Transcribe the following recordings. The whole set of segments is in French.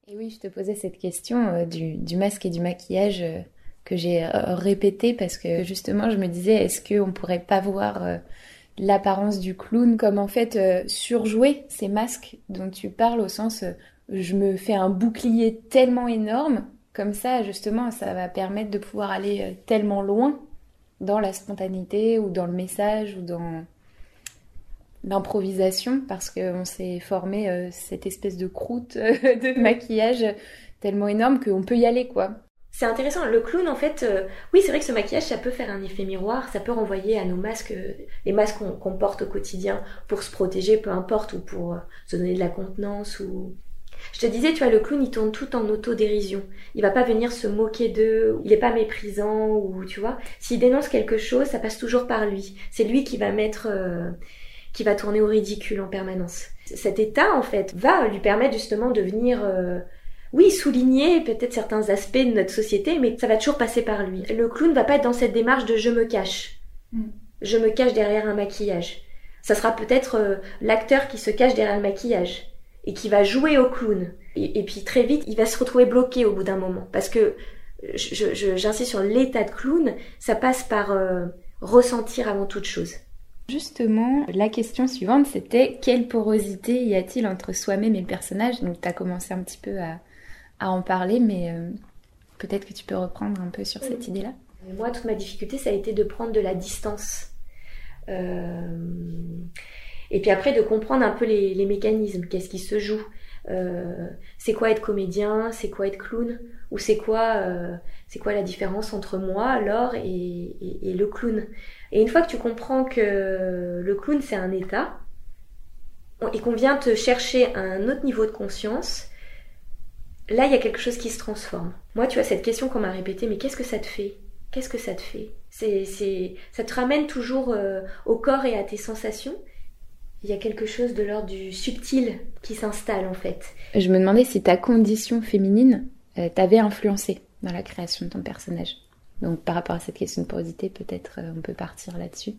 Et oui, je te posais cette question du masque et du maquillage que j'ai répété parce que justement je me disais est-ce qu'on pourrait pas voir l'apparence du clown comme en fait surjouer ces masques dont tu parles au sens je me fais un bouclier tellement énorme comme ça justement ça va permettre de pouvoir aller tellement loin dans la spontanéité ou dans le message ou dans l'improvisation parce qu'on s'est formé cette espèce de croûte de maquillage tellement énorme qu'on peut y aller quoi. C'est intéressant, le clown en fait, oui c'est vrai que ce maquillage ça peut faire un effet miroir, ça peut renvoyer à nos masques, les masques qu'on porte au quotidien pour se protéger peu importe ou pour se donner de la contenance ou... Je te disais, tu vois, le clown il tourne tout en autodérision, il va pas venir se moquer d'eux, il est pas méprisant ou tu vois, s'il dénonce quelque chose ça passe toujours par lui, c'est lui qui va mettre... qui va tourner au ridicule en permanence. Cet état, en fait, va lui permettre justement de venir, oui, souligner peut-être certains aspects de notre société, mais ça va toujours passer par lui. Le clown va pas être dans cette démarche de je me cache. Je me cache derrière un maquillage. Ça sera peut-être l'acteur qui se cache derrière le maquillage et qui va jouer au clown. Et puis très vite, il va se retrouver bloqué au bout d'un moment. Parce que, j'insiste sur l'état de clown, ça passe par ressentir avant toute chose. Justement, la question suivante, c'était quelle porosité y a-t-il entre soi-même et le personnage? Donc, tu as commencé un petit peu à en parler, mais peut-être que tu peux reprendre un peu sur cette idée-là. Moi, toute ma difficulté, ça a été de prendre de la distance. Et puis après, de comprendre un peu les mécanismes, qu'est-ce qui se joue. C'est quoi être comédien, c'est quoi être clown, ou c'est quoi la différence entre moi, Laure, et le clown. Et une fois que tu comprends que le clown c'est un état et qu'on vient te chercher à un autre niveau de conscience, là il y a quelque chose qui se transforme. Moi tu vois cette question qu'on m'a répétée, mais qu'est-ce que ça te fait ? Qu'est-ce que ça te fait ? Ça te ramène toujours au corps et à tes sensations. Il y a quelque chose de l'ordre du subtil qui s'installe en fait. Je me demandais si ta condition féminine t'avait influencé dans la création de ton personnage. Donc par rapport à cette question de porosité, peut-être on peut partir là-dessus.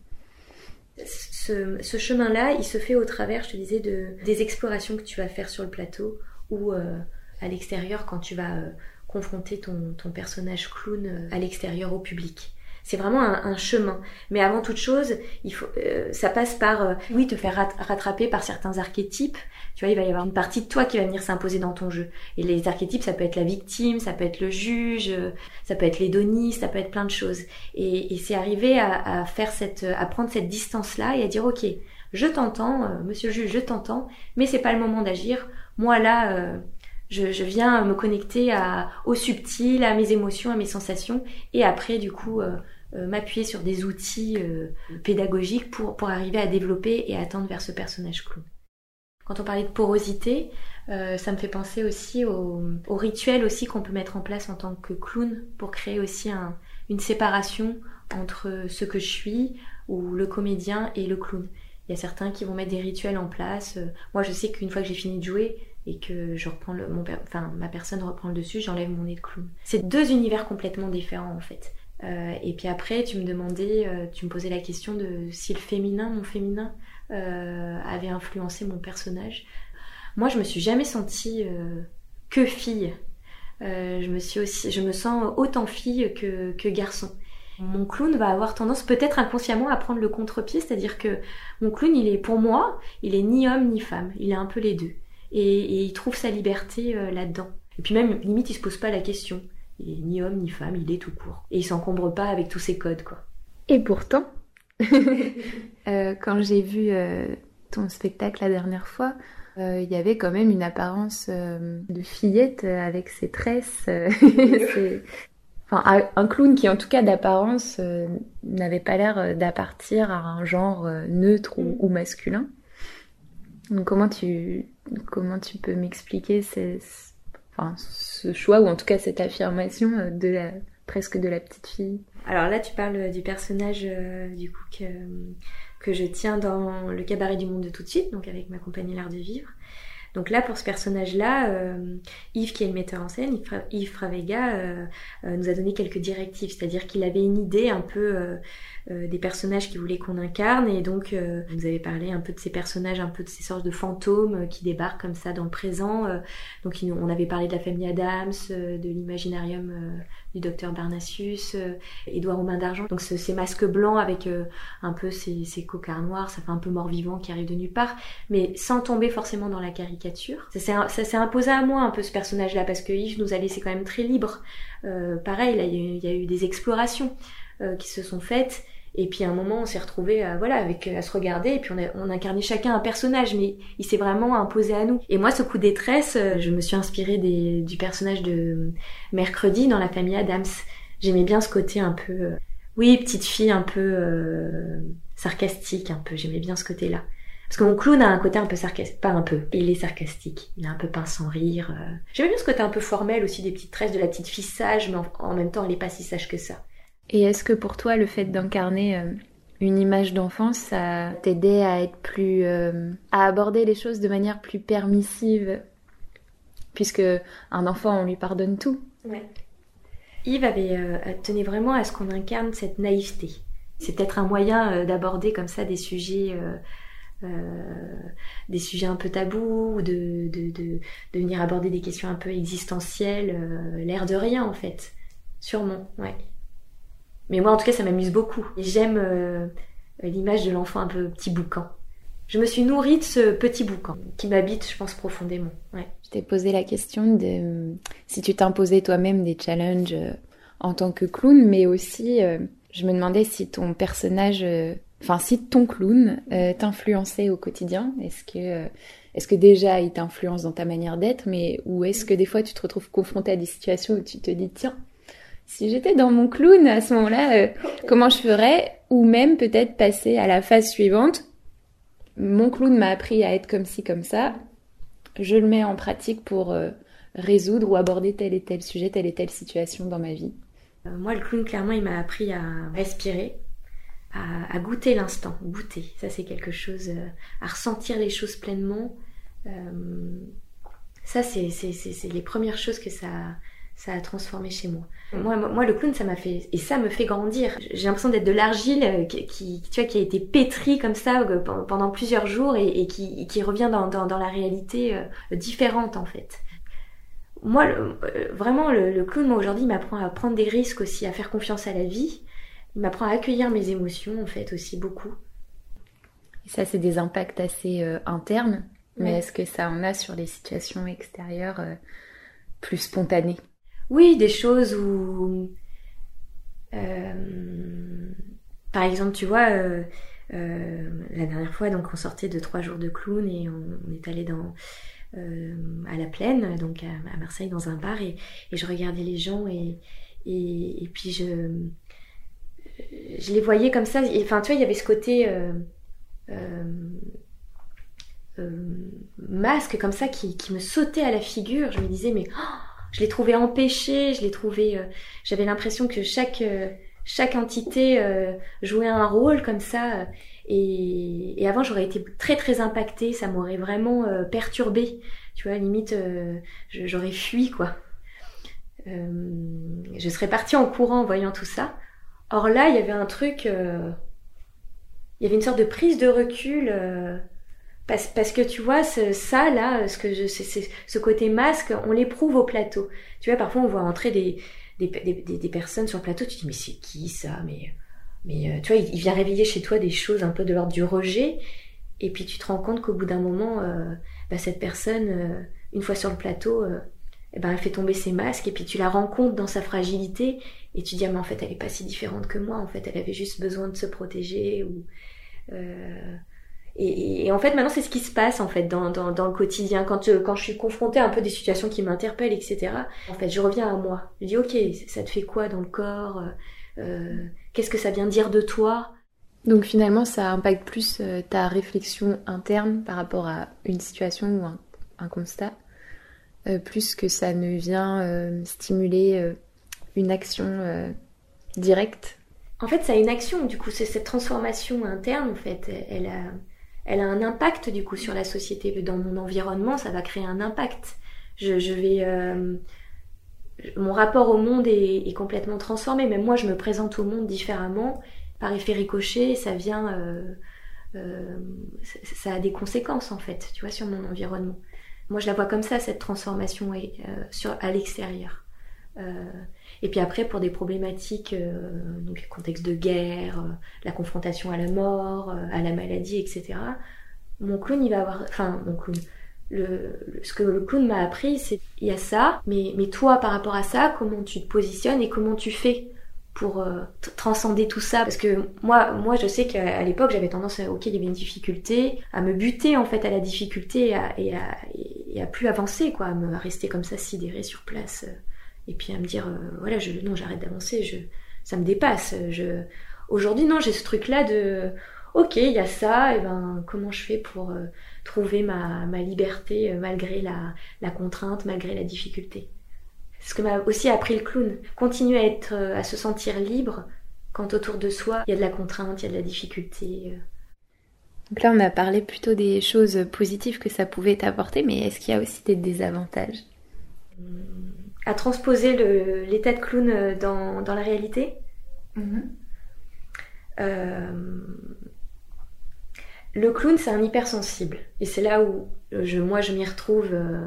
Ce chemin-là, il se fait au travers, je te disais, des explorations que tu vas faire sur le plateau ou à l'extérieur quand tu vas confronter ton personnage clown à l'extérieur au public. C'est vraiment un chemin. Mais avant toute chose, ça passe par, oui, te faire rattraper par certains archétypes. Tu vois, il va y avoir une partie de toi qui va venir s'imposer dans ton jeu. Et les archétypes, ça peut être la victime, ça peut être le juge, ça peut être l'hédoniste, ça peut être plein de choses. Et c'est arriver à prendre cette distance-là et à dire, ok, je t'entends, monsieur le juge, je t'entends, mais c'est pas le moment d'agir. Moi, là, je viens me connecter au subtil, à mes émotions, à mes sensations, et après, du coup, m'appuyer sur des outils pédagogiques pour arriver à développer et à tendre vers ce personnage clown. Quand on parlait de porosité, ça me fait penser aussi au rituel aussi qu'on peut mettre en place en tant que clown pour créer aussi une séparation entre ce que je suis, ou le comédien, et le clown. Il y a certains qui vont mettre des rituels en place. Moi, je sais qu'une fois que j'ai fini de jouer, et que je reprends ma personne reprend le dessus, j'enlève mon nez de clown. C'est deux univers complètement différents en fait. Et puis après, tu me posais la question de si mon féminin, avait influencé mon personnage. Moi, je me suis jamais sentie que fille. Je me sens autant fille que garçon. Mon clown va avoir tendance peut-être inconsciemment à prendre le contre-pied, c'est-à-dire que mon clown, pour moi, il est ni homme ni femme, il est un peu les deux. Et il trouve sa liberté là-dedans. Et puis même, limite, il se pose pas la question. Il est ni homme ni femme, il est tout court. Et il s'encombre pas avec tous ses codes, quoi. Et pourtant, quand j'ai vu ton spectacle la dernière fois, il y avait quand même une apparence de fillette avec ses tresses. Enfin, un clown qui, en tout cas d'apparence, n'avait pas l'air d'appartir à un genre neutre ou masculin. Donc comment tu peux m'expliquer ce choix, ou en tout cas cette affirmation presque de la petite fille? Alors là, tu parles du personnage du coup que je tiens dans le cabaret du monde de tout de suite, donc avec ma compagnie L'Art de Vivre. Donc là, pour ce personnage-là, Yves, qui est le metteur en scène, Yves Fravega, nous a donné quelques directives. C'est-à-dire qu'il avait une idée un peu des personnages qu'il voulait qu'on incarne. Et donc, vous avez parlé un peu de ces personnages, un peu de ces sortes de fantômes qui débarquent comme ça dans le présent. Donc, on avait parlé de la famille Addams, de l'imaginarium du docteur Barnacius, Édouard aux mains d'argent. Donc, ces masques blancs avec un peu ces cocards noirs, ça fait un peu mort-vivant qui arrive de nulle part, mais sans tomber forcément dans la caricature. Ça s'est imposé à moi un peu ce personnage-là, parce que Yves nous a laissé quand même très libres. Pareil, là, il y a eu des explorations qui se sont faites, et puis à un moment on s'est retrouvés à se regarder, et puis on incarnait chacun un personnage, mais il s'est vraiment imposé à nous. Et moi, ce coup de détresse, je me suis inspirée du personnage de Mercredi dans la famille Addams. J'aimais bien ce côté un peu petite fille un peu sarcastique, un peu, j'aimais bien ce côté-là. Parce que mon clown a un côté un peu sarcastique, pas un peu, il est sarcastique, il est un peu pince sans rire. J'aimais bien ce côté un peu formel aussi, des petites tresses de la petite fille sage, mais en même temps elle est pas si sage que ça. Et est-ce que pour toi, le fait d'incarner une image d'enfant, ça t'aidait à être plus... à aborder les choses de manière plus permissive? Puisque un enfant, on lui pardonne tout. Ouais. Yves tenait vraiment à ce qu'on incarne cette naïveté. C'est peut-être un moyen d'aborder comme ça des sujets un peu tabous, ou de venir aborder des questions un peu existentielles, l'air de rien en fait. Sûrement, ouais. Mais moi, en tout cas, ça m'amuse beaucoup. Et j'aime l'image de l'enfant un peu petit boucan. Je me suis nourrie de ce petit boucan qui m'habite, je pense, profondément. Ouais. Je t'ai posé la question de si tu t'imposais toi-même des challenges en tant que clown, mais aussi, je me demandais si ton personnage, si ton clown t'influençait au quotidien. Est-ce que déjà il t'influence dans ta manière d'être, ou est-ce que des fois tu te retrouves confrontée à des situations où tu te dis tiens, si j'étais dans mon clown à ce moment-là, comment je ferais? Ou même peut-être passer à la phase suivante. Mon clown m'a appris à être comme ci, comme ça. Je le mets en pratique pour résoudre ou aborder tel et tel sujet, telle et telle situation dans ma vie. Moi, le clown, clairement, il m'a appris à respirer, à goûter l'instant. Goûter, ça c'est quelque chose, à ressentir les choses pleinement. Ça, c'est les premières choses que ça a transformé chez moi. Moi, le clown, ça m'a fait, et ça me fait grandir. J'ai l'impression d'être de l'argile qui a été pétrie comme ça pendant plusieurs jours et qui revient dans la réalité différente en fait. Moi, vraiment, le clown, moi aujourd'hui, il m'apprend à prendre des risques aussi, à faire confiance à la vie. Il m'apprend à accueillir mes émotions en fait aussi beaucoup. Et ça, c'est des impacts assez internes, mais ouais. Est-ce que ça en a sur les situations extérieures plus spontanées? Oui, des choses où... par exemple, tu vois, la dernière fois, donc on sortait de 3 jours de clown et on est allé à la Plaine, donc à Marseille, dans un bar, et je regardais les gens et puis je les voyais comme ça. Enfin, tu vois, il y avait ce côté masque comme ça qui me sautait à la figure. Je me disais, mais... je l'ai trouvé empêché, j'avais l'impression que chaque entité jouait un rôle comme ça, et avant j'aurais été très très impactée, ça m'aurait vraiment perturbée, tu vois, limite j'aurais fui quoi. Je serais partie en courant en voyant tout ça. Or là il y avait un truc, il y avait une sorte de prise de recul. Parce que tu vois, ce côté masque, on l'éprouve au plateau. Tu vois, parfois on voit entrer des personnes sur le plateau, tu te dis mais c'est qui ça? Mais tu vois, il vient réveiller chez toi des choses un peu de l'ordre du rejet, et puis tu te rends compte qu'au bout d'un moment, cette personne, une fois sur le plateau, elle fait tomber ses masques, et puis tu la rencontres dans sa fragilité, et tu te dis mais en fait elle est pas si différente que moi, en fait elle avait juste besoin de se protéger, ou... Et en fait, maintenant, c'est ce qui se passe en fait dans le quotidien. Quand je suis confrontée à un peu des situations qui m'interpellent, etc. En fait, je reviens à moi. Je dis, ok, ça te fait quoi dans le corps? Qu'est-ce que ça vient dire de toi? Donc finalement, ça impacte plus ta réflexion interne par rapport à une situation ou un constat, plus que ça ne vient stimuler une action directe. En fait, ça a une action. Du coup, c'est cette transformation interne. En fait, elle a un impact du coup sur la société. Dans mon environnement, ça va créer un impact. Je vais... mon rapport au monde est complètement transformé. Même moi, je me présente au monde différemment. Par effet ricochet, ça vient... ça a des conséquences en fait, tu vois, sur mon environnement. Moi, je la vois comme ça, cette transformation à l'extérieur. Et puis après, pour des problématiques, donc contexte de guerre, la confrontation à la mort, à la maladie, etc. Mon clown, il va avoir... Enfin, mon clown... ce que le clown m'a appris, c'est il y a ça, mais toi, par rapport à ça, comment tu te positionnes et comment tu fais pour transcender tout ça? Parce que moi, je sais qu'à l'époque, j'avais tendance il y avait une difficulté, à me buter en fait à la difficulté et à plus avancer, quoi, à rester comme ça sidérée sur place. Et puis à me dire, voilà, non, j'arrête d'avancer, ça me dépasse. Aujourd'hui, non, j'ai ce truc-là de, ok, il y a ça, et ben, comment je fais pour trouver ma liberté malgré la contrainte, malgré la difficulté. C'est ce que m'a aussi appris le clown. Continuer à se sentir libre quand autour de soi, il y a de la contrainte, il y a de la difficulté. Donc là, on a parlé plutôt des choses positives que ça pouvait t'apporter, mais est-ce qu'il y a aussi des désavantages ? À transposer l'état de clown dans la réalité. Le clown, c'est un hypersensible. Et c'est là où moi, je m'y retrouve.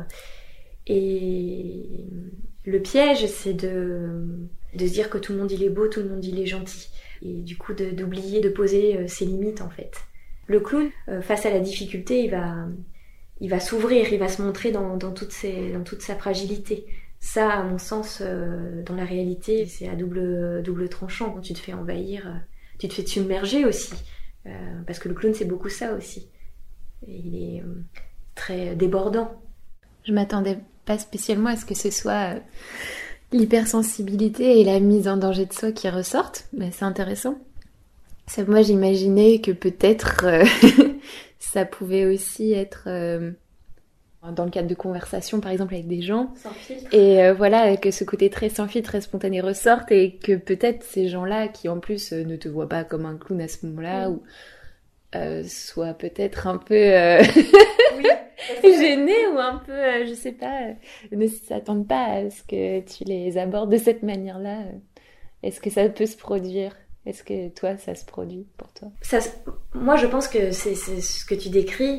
Et le piège, c'est de se dire que tout le monde, il est beau, tout le monde, il est gentil. Et du coup, d'oublier de poser ses limites, en fait. Le clown, face à la difficulté, il va s'ouvrir, il va se montrer dans toute sa fragilité. Ça, à mon sens, dans la réalité, c'est à double tranchant. Quand tu te fais envahir, tu te fais submerger aussi. Parce que le clown, c'est beaucoup ça aussi. Et il est très débordant. Je m'attendais pas spécialement à ce que ce soit l'hypersensibilité et la mise en danger de soi qui ressortent. Mais c'est intéressant. Moi, j'imaginais que peut-être ça pouvait aussi être... dans le cadre de conversations, par exemple, avec des gens. Sans filtre. Et voilà, que ce côté très sans filtre, très spontané ressorte et que peut-être ces gens-là qui, en plus, ne te voient pas comme un clown à ce moment-là, ou soient peut-être un peu gênés ou un peu, je sais pas, ne s'attendent pas à ce que tu les abordes de cette manière-là. Est-ce que ça peut se produire ? Est-ce que toi, ça se produit pour toi ? Moi, je pense que c'est ce que tu décris...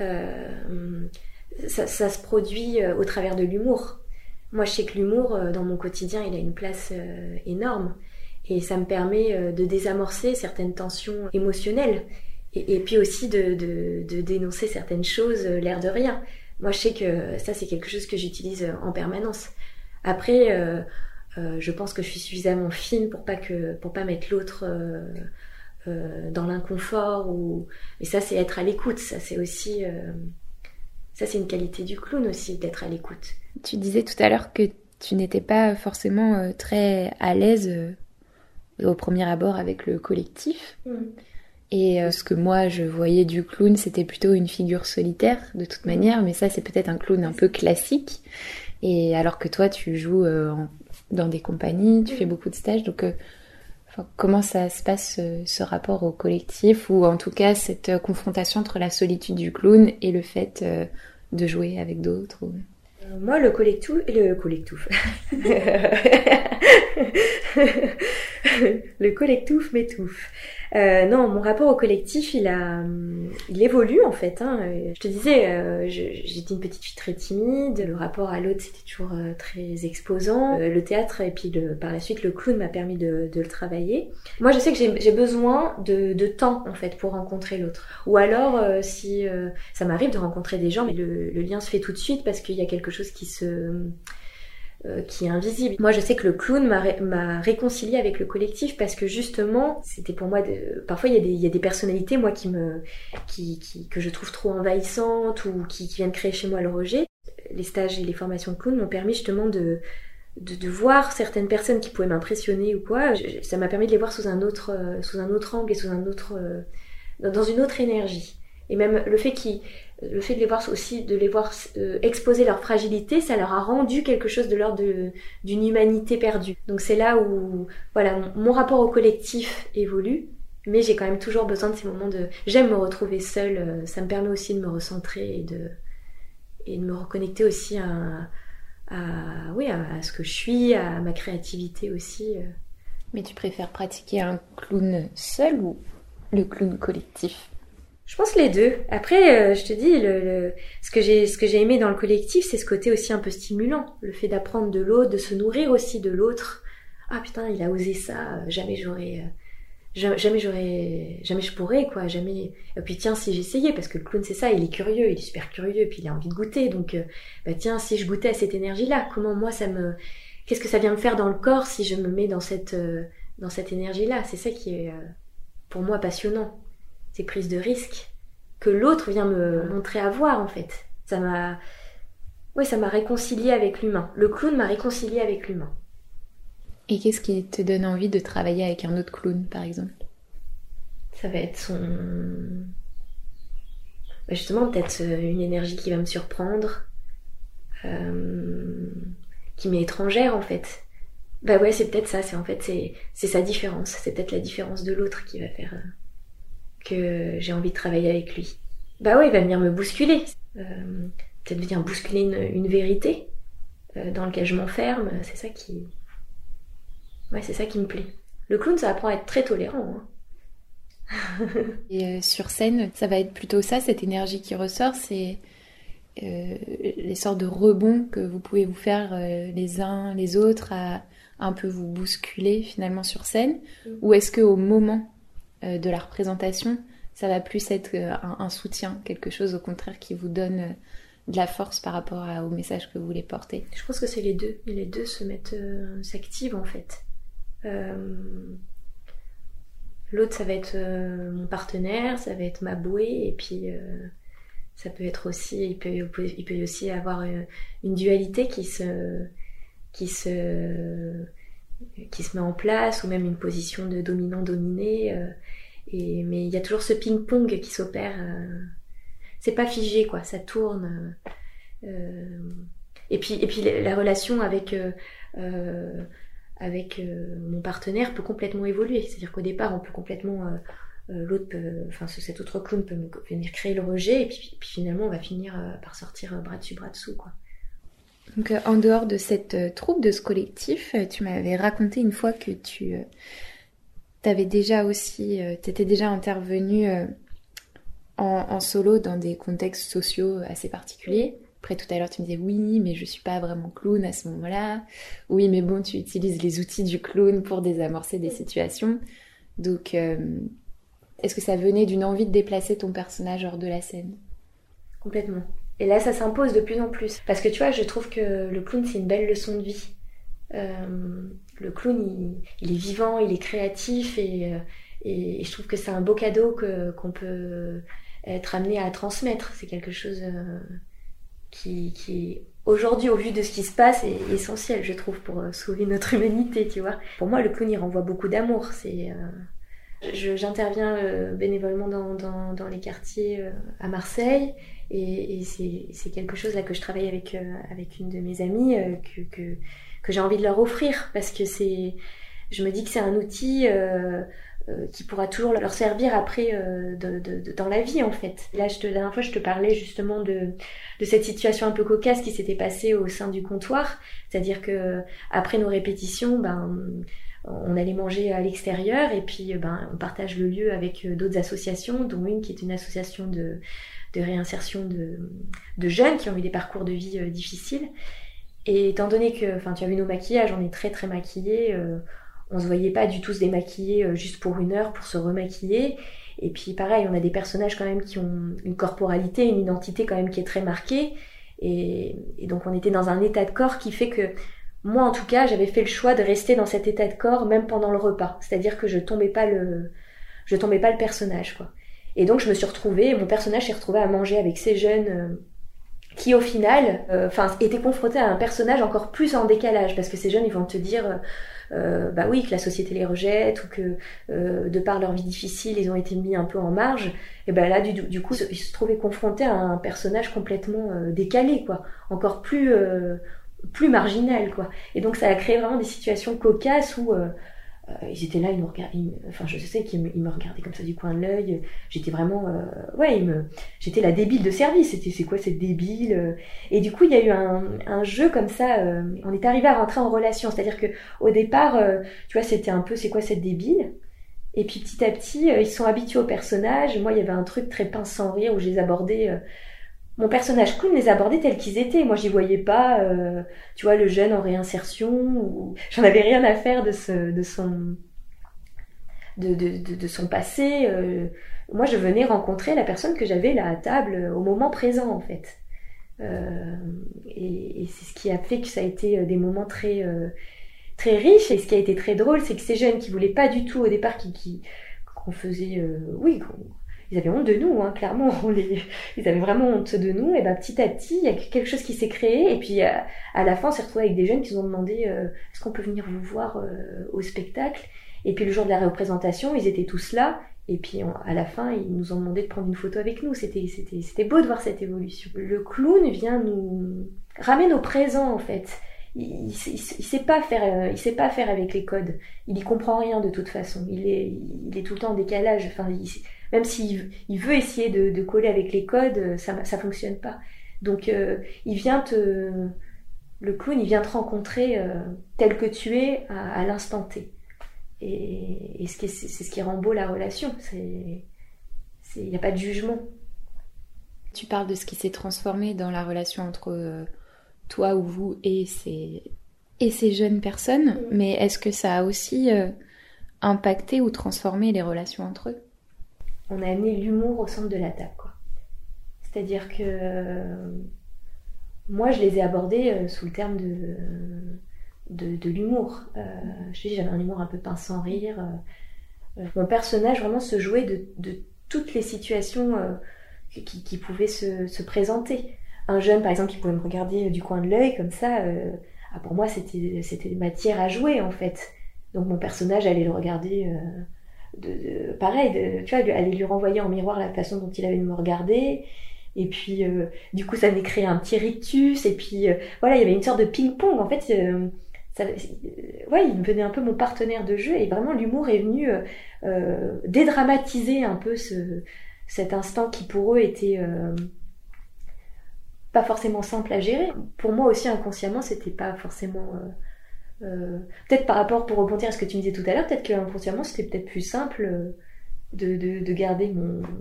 Ça se produit au travers de l'humour. Moi, je sais que l'humour, dans mon quotidien, il a une place énorme. Et ça me permet de désamorcer certaines tensions émotionnelles. Et puis aussi de dénoncer certaines choses, l'air de rien. Moi, je sais que ça, c'est quelque chose que j'utilise en permanence. Après, je pense que je suis suffisamment fine pour pas mettre l'autre dans l'inconfort. Et ça, c'est être à l'écoute. Ça, c'est aussi... Ça, c'est une qualité du clown aussi, d'être à l'écoute. Tu disais tout à l'heure que tu n'étais pas forcément très à l'aise au premier abord avec le collectif. Et ce que moi, je voyais du clown, c'était plutôt une figure solitaire, de toute manière. Mais ça, c'est peut-être un clown un peu classique. Et alors que toi, tu joues dans des compagnies, tu fais beaucoup de stages. Donc, comment ça se passe, ce rapport au collectif, ou en tout cas cette confrontation entre la solitude du clown et le fait de jouer avec d'autres Moi, le collectif... le collectif m'étouffe. Non, mon rapport au collectif, il évolue en fait. Je te disais, j'étais une petite fille très timide. Le rapport à l'autre, c'était toujours très exposant. Le théâtre et puis par la suite le clown m'a permis de le travailler. Moi, je sais que j'ai besoin de temps en fait pour rencontrer l'autre. Ou alors, si ça m'arrive de rencontrer des gens, mais le lien se fait tout de suite parce qu'il y a quelque chose qui est invisible. Moi, je sais que le clown m'a réconciliée avec le collectif parce que justement, c'était pour moi... Parfois, il y a des personnalités, moi, que je trouve trop envahissantes ou qui viennent créer chez moi le rejet. Les stages et les formations de clown m'ont permis justement de voir certaines personnes qui pouvaient m'impressionner ou quoi. Ça m'a permis de les voir sous un autre angle et dans une autre énergie. Et même le fait de les voir aussi, exposer leur fragilité, ça leur a rendu quelque chose de l'ordre d'une humanité perdue. Donc c'est là où, voilà, mon rapport au collectif évolue, Mais j'ai quand même toujours besoin de ces moments de... J'aime me retrouver seule, ça me permet aussi de me recentrer et de me reconnecter aussi à ce que je suis, à ma créativité aussi. Mais tu préfères pratiquer un clown seul ou le clown collectif? Je pense les deux. Après, je te dis, ce que j'ai aimé dans le collectif, c'est ce côté aussi un peu stimulant. Le fait d'apprendre de l'autre, de se nourrir aussi de l'autre. Ah putain, il a osé ça, jamais je pourrais, quoi, jamais. Et puis tiens, si j'essayais, parce que le clown c'est ça, il est curieux, il est super curieux, puis il a envie de goûter, donc tiens, si je goûtais à cette énergie-là, qu'est-ce que ça vient me faire dans le corps si je me mets dans cette énergie-là? C'est ça qui est pour moi passionnant, ces prises de risques que l'autre vient me montrer à voir en fait. Ça m'a réconcilié avec l'humain. Le clown m'a réconcilié avec l'humain. Et qu'est-ce qui te donne envie de travailler avec un autre clown, par exemple? Ça va être justement, peut-être une énergie qui va me surprendre, qui m'est étrangère, en fait. Bah ouais, c'est peut-être ça, c'est sa différence. C'est peut-être la différence de l'autre qui va faire que j'ai envie de travailler avec lui. Bah ouais, il va venir me bousculer. Peut-être venir bousculer une vérité dans laquelle je m'enferme. C'est ça qui me plaît. Le clown, ça apprend à être très tolérant. Et sur scène, ça va être plutôt ça, cette énergie qui ressort, c'est les sortes de rebonds que vous pouvez vous faire les uns les autres à un peu vous bousculer finalement sur scène, ou est-ce qu'au moment de la représentation, ça va plus être un soutien, quelque chose au contraire qui vous donne de la force par rapport au message que vous voulez porter? Je pense que c'est les deux. Et les deux s'activent en fait. L'autre, ça va être mon partenaire, ça va être ma bouée, et puis ça peut être aussi, il peut aussi avoir une dualité qui se met en place, ou même une position de dominant-dominé. Mais il y a toujours ce ping-pong qui s'opère. C'est pas figé, quoi, ça tourne. Et puis la relation avec mon partenaire peut complètement évoluer. C'est-à-dire qu'au départ, on peut complètement... cet autre clown peut venir créer le rejet, et puis finalement, on va finir par sortir bras dessus, bras dessous, quoi. Donc, en dehors de cette troupe, de ce collectif, tu m'avais raconté une fois que t'étais déjà intervenue en solo dans des contextes sociaux assez particuliers. Après, tout à l'heure, tu me disais oui, mais je suis pas vraiment clown à ce moment-là. Oui, mais bon, tu utilises les outils du clown pour désamorcer des situations. Donc, est-ce que ça venait d'une envie de déplacer ton personnage hors de la scène? Complètement. Et là, ça s'impose de plus en plus. Parce que tu vois, je trouve que le clown, c'est une belle leçon de vie. Le clown, il est vivant, il est créatif, et je trouve que c'est un beau cadeau qu'on peut être amené à transmettre. C'est quelque chose qui aujourd'hui, au vu de ce qui se passe, est essentiel, je trouve, pour sauver notre humanité, tu vois. Pour moi, le clown, il renvoie beaucoup d'amour. J'interviens bénévolement dans les quartiers à Marseille, et c'est quelque chose là que je travaille avec une de mes amies que j'ai envie de leur offrir, parce que je me dis que c'est un outil qui pourra toujours leur servir après dans la vie, en fait. Là, la dernière fois, je te parlais justement de cette situation un peu cocasse qui s'était passée au sein du comptoir, c'est-à-dire que après nos répétitions, on allait manger à l'extérieur, et puis on partage le lieu avec d'autres associations, dont une qui est une association de réinsertion de jeunes qui ont eu des parcours de vie difficiles. Et étant donné que, tu as vu nos maquillages, on est très très maquillés, on se voyait pas du tout se démaquiller juste pour une heure pour se remaquiller. Et puis pareil, on a des personnages quand même qui ont une corporalité, une identité quand même qui est très marquée. Et donc on était dans un état de corps qui fait que moi, en tout cas, j'avais fait le choix de rester dans cet état de corps même pendant le repas. C'est-à-dire que je tombais pas le personnage, quoi. Et donc, je me suis retrouvée, mon personnage s'est retrouvé à manger avec ces jeunes qui, au final, étaient confrontés à un personnage encore plus en décalage. Parce que ces jeunes, ils vont te dire, oui, que la société les rejette, ou que, de par leur vie difficile, ils ont été mis un peu en marge. Et là, du coup, ils se trouvaient confrontés à un personnage complètement décalé, quoi. Encore plus marginal, quoi. Et donc ça a créé vraiment des situations cocasses où ils étaient là, ils nous regardaient, enfin je sais qu'ils me regardaient comme ça du coin de l'œil. J'étais vraiment, j'étais la débile de service. C'est quoi cette débile? Et du coup il y a eu un jeu comme ça. On est arrivé à rentrer en relation, c'est-à-dire que au départ, tu vois, c'était un peu c'est quoi cette débile? Et puis petit à petit, ils sont habitués au personnage. Moi, il y avait un truc très pince sans rire où je les abordais. Mon personnage clown les abordait tels qu'ils étaient. Moi, j'y voyais pas, tu vois, le jeune en réinsertion. Ou... J'en avais rien à faire de son passé. Moi, je venais rencontrer la personne que j'avais là à table au moment présent, en fait. Et c'est ce qui a fait que ça a été des moments très très riches. Et ce qui a été très drôle, c'est que ces jeunes qui voulaient pas du tout au départ, qu'on faisait, ils avaient honte de nous, hein, clairement. Ils avaient vraiment honte de nous. Et ben petit à petit, il y a quelque chose qui s'est créé. Et puis à la fin, on s'est retrouvés avec des jeunes qui nous ont demandé est-ce qu'on peut venir vous voir au spectacle. Et puis le jour de la représentation, ils étaient tous là. Et puis à la fin, ils nous ont demandé de prendre une photo avec nous. C'était beau de voir cette évolution. Le clown vient nous ramène au présent, en fait. Il sait pas faire avec les codes. Il y comprend rien de toute façon. Il est tout le temps en décalage. Enfin, même s'il veut essayer de coller avec les codes, ça fonctionne pas. Donc le clown, il vient te rencontrer tel que tu es à l'instant T. Et c'est ce qui rend beau la relation. Il n'y a pas de jugement. Tu parles de ce qui s'est transformé dans la relation entre toi ou vous et ces jeunes personnes, mais est-ce que ça a aussi impacté ou transformé les relations entre eux? On a amené l'humour au centre de la table, quoi. C'est-à-dire que moi, je les ai abordés sous le terme de l'humour. Je dis, j'avais un humour un peu pince sans rire. Mon personnage vraiment se jouait de toutes les situations qui pouvaient se présenter. Un jeune, par exemple, qui pouvait me regarder du coin de l'œil comme ça, pour moi, c'était matière à jouer, en fait. Donc mon personnage allait le regarder pareil, tu vois, allait lui renvoyer en miroir la façon dont il avait de me regarder. Et puis, du coup, ça m'est créé un petit rictus. Et puis, voilà, il y avait une sorte de ping-pong. En fait, il devenait un peu mon partenaire de jeu. Et vraiment, l'humour est venu dédramatiser un peu cet instant qui, pour eux, était pas forcément simple à gérer. Pour moi aussi, inconsciemment, c'était pas forcément... peut-être par rapport, pour rebondir à ce que tu me disais tout à l'heure, peut-être qu'inconsciemment, c'était peut-être plus simple de garder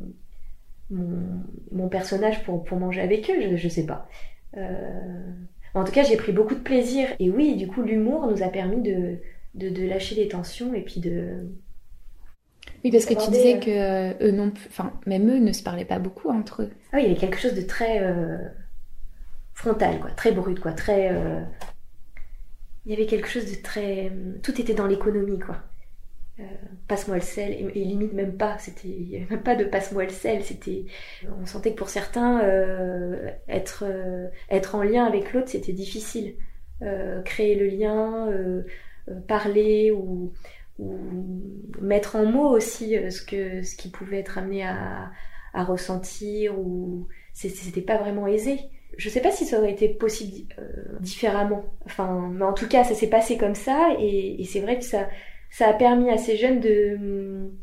mon personnage pour manger avec eux, je sais pas. En tout cas, j'ai pris beaucoup de plaisir. Et oui, du coup, l'humour nous a permis de lâcher les tensions et puis de... Oui, parce que tu disais que eux non plus... Enfin, même eux ne se parlaient pas beaucoup entre eux. Ah oui, il y avait quelque chose de très frontal, quoi, très brut, quoi, très... Il y avait quelque chose de très... Tout était dans l'économie, quoi. Passe-moi le sel, et limite même pas, il n'y avait même pas de passe-moi le sel, on sentait que pour certains, être en lien avec l'autre, c'était difficile. Créer le lien, parler ou mettre en mots aussi ce qui pouvait être amené à ressentir, ou c'était pas vraiment aisé. Je sais pas si ça aurait été possible différemment. Enfin, mais en tout cas, ça s'est passé comme ça, et c'est vrai que ça a permis à ces jeunes de...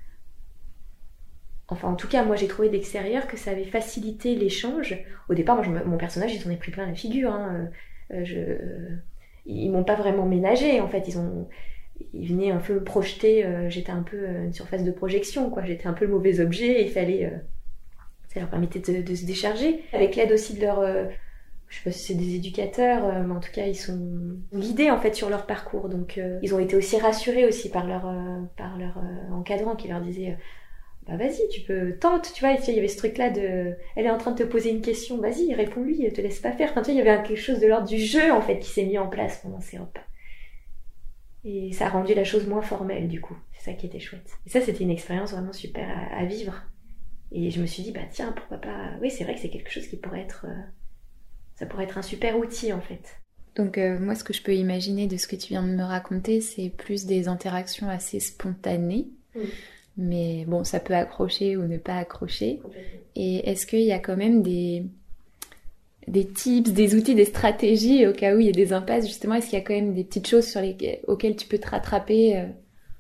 Enfin, en tout cas, moi, j'ai trouvé d'extérieur que ça avait facilité l'échange. Au départ, moi, mon personnage, ils s'en est pris plein la figure. Hein. Ils m'ont pas vraiment ménagé, en fait. Ils venaient un peu me projeter. J'étais un peu une surface de projection, quoi. J'étais un peu le mauvais objet, et il fallait... ça leur permettait de se décharger. Avec l'aide aussi de leur... je sais pas si c'est des éducateurs, mais en tout cas, ils sont guidés, en fait, sur leur parcours. Donc, ils ont été aussi rassurés aussi par leur encadrant qui leur disait bah vas-y, tu peux, tente, tu vois. Il y avait ce truc-là elle est en train de te poser une question, vas-y, réponds-lui, te laisse pas faire. Enfin, tu vois, il y avait quelque chose de l'ordre du jeu, en fait, qui s'est mis en place pendant ces repas. Et ça a rendu la chose moins formelle, du coup. C'est ça qui était chouette. Et ça, c'était une expérience vraiment super à vivre. Et je me suis dit, bah tiens, pourquoi pas... Oui, c'est vrai que c'est quelque chose qui pourrait être... ça pourrait être un super outil, en fait. Donc moi, ce que je peux imaginer de ce que tu viens de me raconter, c'est plus des interactions assez spontanées. Mais bon, ça peut accrocher ou ne pas accrocher. Et est-ce qu'il y a quand même des tips, des outils, des stratégies au cas où il y a des impasses, justement? Est-ce qu'il y a quand même des petites choses auxquelles tu peux te rattraper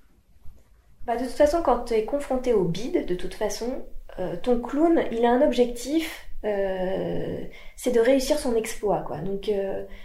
De toute façon, quand tu es confronté au bide, de toute façon, ton clown, il a un objectif, c'est de réussir son exploit, quoi. Donc, tu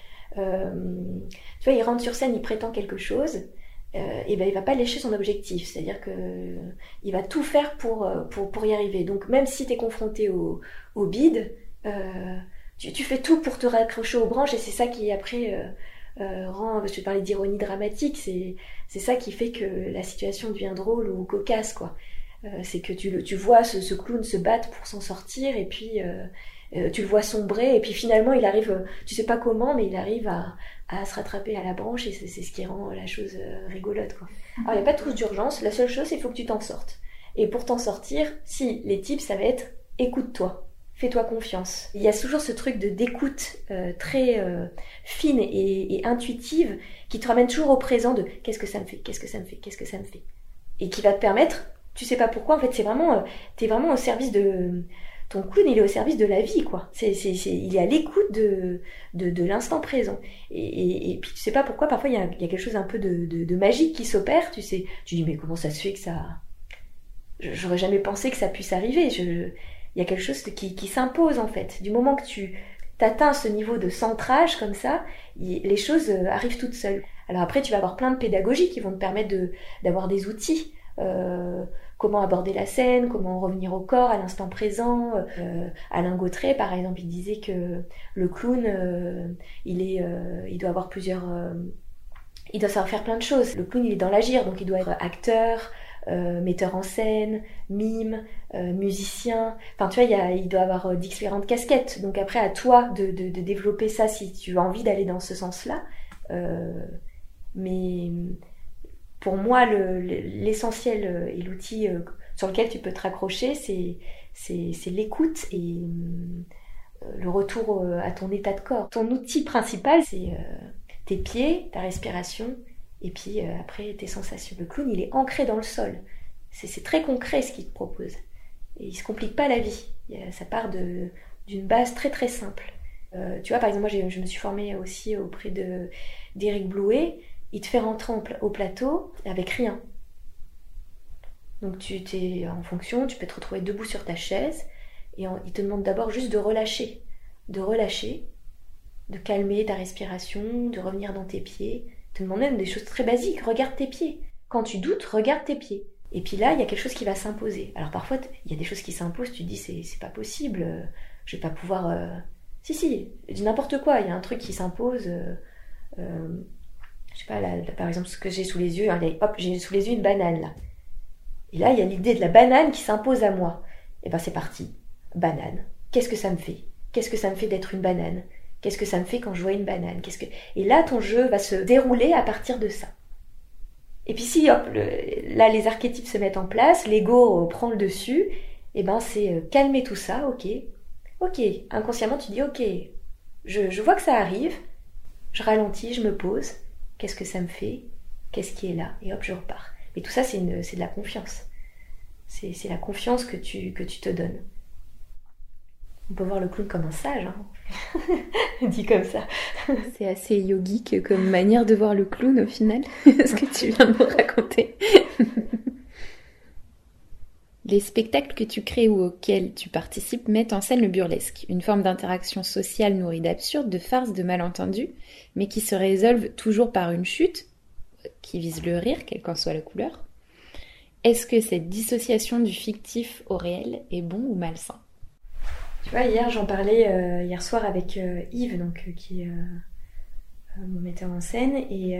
vois, il rentre sur scène, il prétend quelque chose, et il va pas lécher son objectif. C'est-à-dire que il va tout faire pour y arriver. Donc, même si tu es confronté au bide, tu fais tout pour te raccrocher aux branches, et c'est ça qui, après... je te parlais d'ironie dramatique, c'est ça qui fait que la situation devient drôle ou cocasse, quoi. C'est que tu vois ce clown se battre pour s'en sortir, et puis tu le vois sombrer, et puis finalement il arrive, tu sais pas comment, mais il arrive à se rattraper à la branche, et c'est ce qui rend la chose rigolote, quoi. Alors il n'y a pas de trousse d'urgence, la seule chose c'est qu'il faut que tu t'en sortes. Et pour t'en sortir, si les tips, ça va être écoute-toi. Fais-toi confiance. Il y a toujours ce truc d'écoute très fine et intuitive qui te ramène toujours au présent de qu'est-ce que ça me fait, qu'est-ce que ça me fait, qu'est-ce que ça me fait. Et qui va te permettre, tu sais pas pourquoi, en fait, c'est vraiment, t'es vraiment au service de... Ton clown, il est au service de la vie, quoi. Il est à l'écoute de l'instant présent. Et puis tu sais pas pourquoi, parfois il y a quelque chose un peu de magique qui s'opère, tu sais. Tu dis mais comment ça se fait que ça... J'aurais jamais pensé que ça puisse arriver. Il y a quelque chose qui s'impose, en fait. Du moment que tu atteins ce niveau de centrage comme ça, les choses arrivent toutes seules. Alors après, tu vas avoir plein de pédagogies qui vont te permettre d'avoir des outils. Comment aborder la scène, comment revenir au corps, à l'instant présent. Alain Gautret, par exemple, il disait que le clown, il doit avoir plusieurs... il doit savoir faire plein de choses. Le clown, il est dans l'agir, donc il doit être acteur, metteur en scène, mime, musicien. Enfin, tu vois, il doit avoir différentes casquettes. Donc après, à toi de développer ça si tu as envie d'aller dans ce sens-là. Mais pour moi, l'essentiel et l'outil sur lequel tu peux te raccrocher, c'est l'écoute et le retour à ton état de corps. Ton outil principal, c'est tes pieds, ta respiration, et puis après tes sensations. Le clown, il est ancré dans le sol. C'est très concret ce qu'il te propose. Et il se complique pas la vie. Ça part d'une base très très simple. Tu vois, par exemple, moi je me suis formée aussi auprès d'Éric Blouet. Il te fait rentrer au plateau avec rien. Donc tu t'es en fonction, tu peux te retrouver debout sur ta chaise, et il te demande d'abord juste de relâcher, de calmer ta respiration, de revenir dans tes pieds. Il te demande même des choses très basiques, regarde tes pieds. Quand tu doutes, regarde tes pieds. Et puis là, il y a quelque chose qui va s'imposer. Alors parfois, il y a des choses qui s'imposent, tu te dis c'est pas possible, je vais pas pouvoir... Si, n'importe quoi, il y a un truc qui s'impose... je sais pas, là, par exemple, ce que j'ai sous les yeux, allez, hop, j'ai sous les yeux une banane, là. Et là, il y a l'idée de la banane qui s'impose à moi. Et ben c'est parti. Banane. Qu'est-ce que ça me fait ? Qu'est-ce que ça me fait d'être une banane ? Qu'est-ce que ça me fait quand je vois une banane ? Et là, ton jeu va se dérouler à partir de ça. Et puis si, hop, là, les archétypes se mettent en place, l'ego prend le dessus, et ben c'est calmer tout ça, ok. Inconsciemment, tu dis, ok, je vois que ça arrive, je ralentis, je me pose, qu'est-ce que ça me fait ? Qu'est-ce qui est là ? Et hop, je repars. Mais tout ça, c'est de la confiance. C'est la confiance que tu te donnes. On peut voir le clown comme un sage, hein. Dit comme ça. C'est assez yogique comme manière de voir le clown au final, ce que tu viens de me raconter. Les spectacles que tu crées ou auxquels tu participes mettent en scène le burlesque, une forme d'interaction sociale nourrie d'absurde, de farce, de malentendus, mais qui se résolvent toujours par une chute, qui vise le rire, quelle qu'en soit la couleur. Est-ce que cette dissociation du fictif au réel est bon ou malsain ? Tu vois, hier j'en parlais hier soir avec Yves, donc, qui est mon metteur en scène, et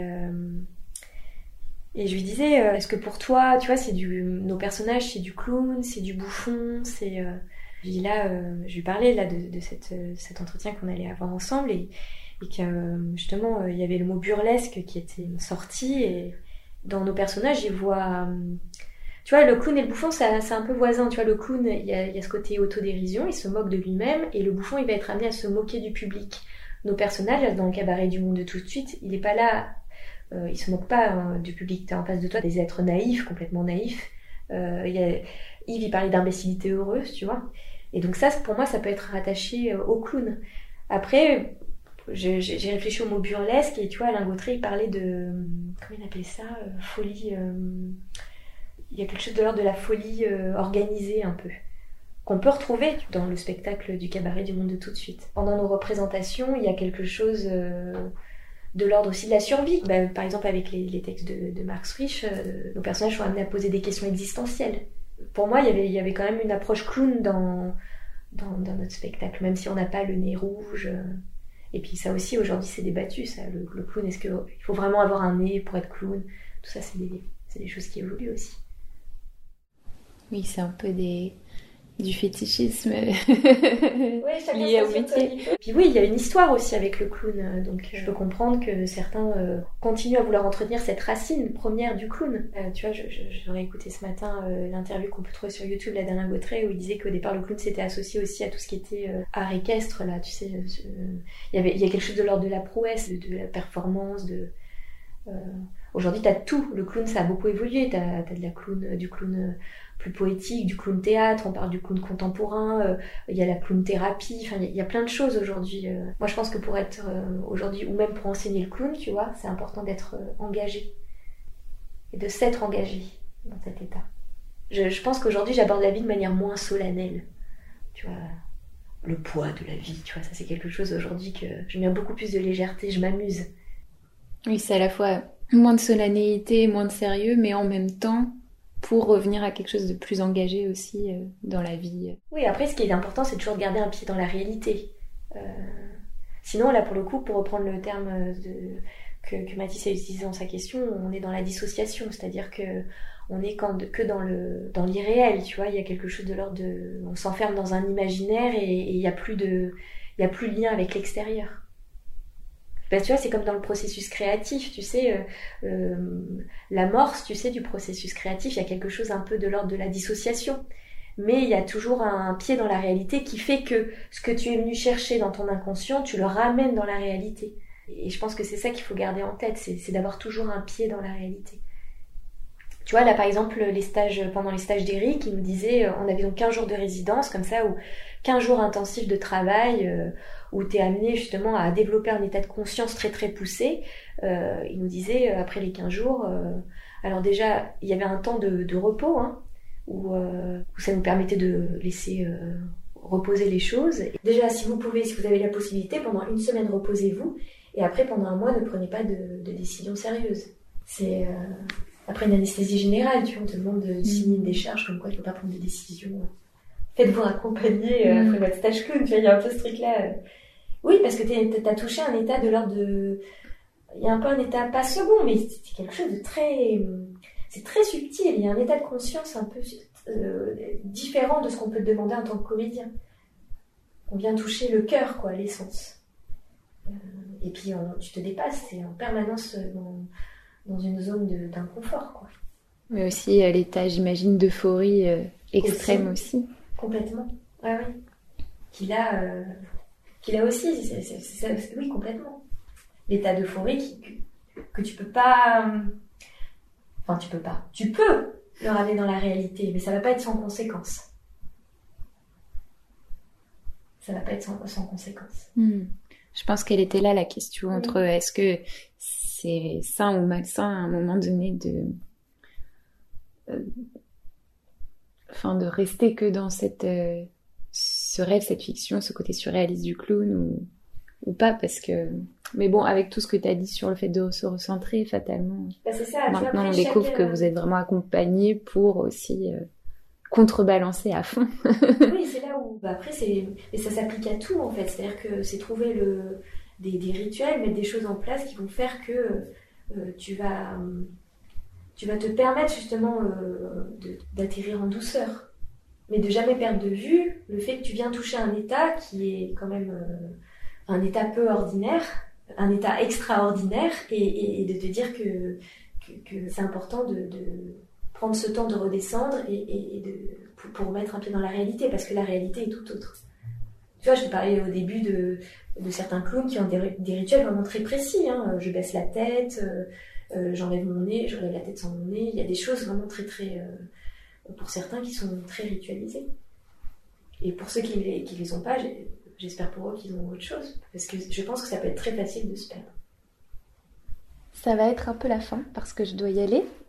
je lui disais, est-ce que pour toi, tu vois, nos personnages, c'est du clown, c'est du bouffon, je lui parlais là de cet entretien qu'on allait avoir ensemble, et que justement il y avait le mot burlesque qui était sorti, et dans nos personnages il voit, tu vois, le clown et le bouffon c'est un peu voisin. Tu vois, le clown, il y a ce côté autodérision, il se moque de lui-même, et le bouffon il va être amené à se moquer du public. Nos personnages dans le cabaret du monde de tout de suite, il est pas là, il se moque pas du public. T'as en face de toi des êtres naïfs, complètement naïfs. Yves il parlait d'imbécilité heureuse, tu vois, et donc ça pour moi ça peut être rattaché au clown. Après j'ai réfléchi au mot burlesque, et tu vois, Alain Gautret il parlait de, comment il appelait ça, folie, Il y a quelque chose de l'ordre de la folie organisée un peu, qu'on peut retrouver dans le spectacle du cabaret du monde de tout de suite. Pendant nos représentations, il y a quelque chose de l'ordre aussi de la survie. Par exemple, avec les textes de Max Frisch, nos personnages sont amenés à poser des questions existentielles. Pour moi, il y avait quand même une approche clown dans notre spectacle, même si on n'a pas le nez rouge. Et puis ça aussi, aujourd'hui, c'est débattu, ça, le clown. Est-ce qu'il faut vraiment avoir un nez pour être clown? Tout ça, c'est des choses qui évoluent aussi. Oui, c'est un peu du fétichisme oui, lié au métier. Puis oui, il y a une histoire aussi avec le clown, donc je peux comprendre que certains continuent à vouloir entretenir cette racine première du clown. Tu vois, j'aurais écouté ce matin l'interview qu'on peut trouver sur YouTube, la d'Alain Gautret, où il disait qu'au départ le clown s'était associé aussi à tout ce qui était art équestre, là, tu sais. Il y a quelque chose de l'ordre de la prouesse, de la performance, aujourd'hui t'as tout, le clown ça a beaucoup évolué, t'as du clown plus poétique, du clown théâtre, on parle du clown contemporain, il y a la clown thérapie, enfin il y a plein de choses aujourd'hui. Moi je pense que pour être aujourd'hui, ou même pour enseigner le clown, tu vois, c'est important d'être engagé et de s'être engagé dans cet état. Je pense qu'aujourd'hui j'aborde la vie de manière moins solennelle, tu vois, le poids de la vie, tu vois, ça c'est quelque chose aujourd'hui que je mets beaucoup plus de légèreté, je m'amuse. Oui, c'est à la fois moins de solennité, moins de sérieux, mais en même temps pour revenir à quelque chose de plus engagé aussi dans la vie. Oui, après ce qui est important, c'est toujours de garder un pied dans la réalité. Sinon, là pour le coup, pour reprendre le terme que Mathis a utilisé dans sa question, on est dans la dissociation, c'est-à-dire que on est que dans l'irréel, tu vois, il y a quelque chose de l'ordre de... On s'enferme dans un imaginaire et il n'y a plus de lien avec l'extérieur. Ben, tu vois, c'est comme dans le processus créatif, tu sais, l'amorce, tu sais, du processus créatif, il y a quelque chose un peu de l'ordre de la dissociation. Mais il y a toujours un pied dans la réalité qui fait que ce que tu es venu chercher dans ton inconscient, tu le ramènes dans la réalité. Et je pense que c'est ça qu'il faut garder en tête, c'est d'avoir toujours un pied dans la réalité. Tu vois, là par exemple, pendant les stages d'Éric, il nous disait, on avait donc 15 jours de résidence, comme ça, ou 15 jours intensifs de travail, où tu es amené justement à développer un état de conscience très très poussé. Il nous disait, après les 15 jours, alors déjà, il y avait un temps de repos, hein, où ça nous permettait de laisser reposer les choses. Et déjà, si vous avez la possibilité, pendant une semaine, reposez-vous, et après, pendant un mois, ne prenez pas de décision sérieuse. C'est... Après une anesthésie générale, tu vois, on te demande de signer une décharge comme quoi il ne faut pas prendre de décision. Faites-vous accompagner après votre stage clown, tu vois, il y a un peu ce truc-là. Oui, parce que t'as touché un état de l'ordre de... Il y a un peu un état, pas second, mais c'est quelque chose de très... C'est très subtil, il y a un état de conscience un peu différent de ce qu'on peut te demander en tant que comédien. On vient toucher le cœur, quoi, l'essence. Et puis tu te dépasses, c'est en permanence... dans une zone d'inconfort, quoi. Mais aussi l'état, j'imagine, d'euphorie extrême aussi. Complètement. Ouais, oui. Qu'il a aussi, oui, complètement. L'état d'euphorie que tu peux pas... Enfin, tu peux pas. Tu peux le ramener dans la réalité, mais ça va pas être sans conséquence. Ça va pas être sans conséquence. Je pense qu'elle était là, la question, entre est-ce que c'est sain ou malsain à un moment donné de rester que dans ce rêve, cette fiction, ce côté surréaliste du clown ou pas, parce que... Mais bon, avec tout ce que tu as dit sur le fait de se recentrer, fatalement, c'est ça, maintenant on découvre que vous êtes vraiment accompagné pour aussi contrebalancer à fond. Oui, c'est là où... après, et ça s'applique à tout, en fait. C'est-à-dire que c'est trouver des rituels, mettre des choses en place qui vont faire que tu vas te permettre justement d'atterrir en douceur. Mais de jamais perdre de vue le fait que tu viens toucher un état qui est quand même un état peu ordinaire, un état extraordinaire, et de te dire que c'est important de prendre ce temps de redescendre pour mettre un pied dans la réalité, parce que la réalité est tout autre. Tu vois, je te parlais au début de certains clowns qui ont des rituels vraiment très précis. Hein. Je baisse la tête, j'enlève mon nez, je relève la tête sans mon nez. Il y a des choses vraiment très, très... pour certains qui sont très ritualisées. Et pour ceux qui les ont pas, j'espère pour eux qu'ils ont autre chose. Parce que je pense que ça peut être très facile de se perdre. Ça va être un peu la fin, parce que je dois y aller.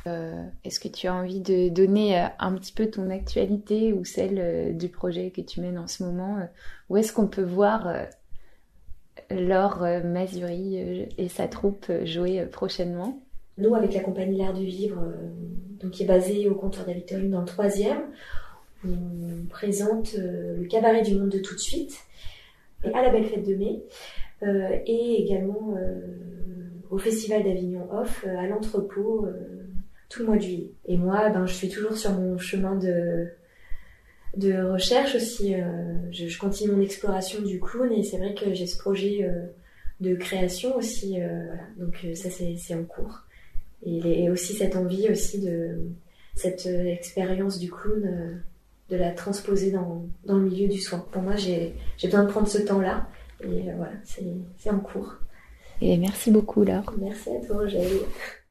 Est-ce que tu as envie de donner un petit peu ton actualité ou celle du projet que tu mènes en ce moment? Où est-ce qu'on peut voir Laure Mazuri et sa troupe jouer prochainement? Nous, avec la compagnie L'Art de Vivre, donc qui est basée au comptoir de la Victorine dans le 3e, on présente le Cabaret du Monde de tout de suite, et à la Belle Fête de Mai, et également au Festival d'Avignon Off, à l'Entrepôt, tout le mois de juillet. Et moi, je suis toujours sur mon chemin de recherche aussi. Je continue mon exploration du clown, et c'est vrai que j'ai ce projet de création aussi. Voilà. Donc ça, c'est en cours. Et aussi cette envie aussi de cette expérience du clown, de la transposer dans le milieu du soin. Pour moi, j'ai besoin de prendre ce temps-là, et voilà, c'est en cours. Et merci beaucoup, Laure. Merci à toi, Angèle.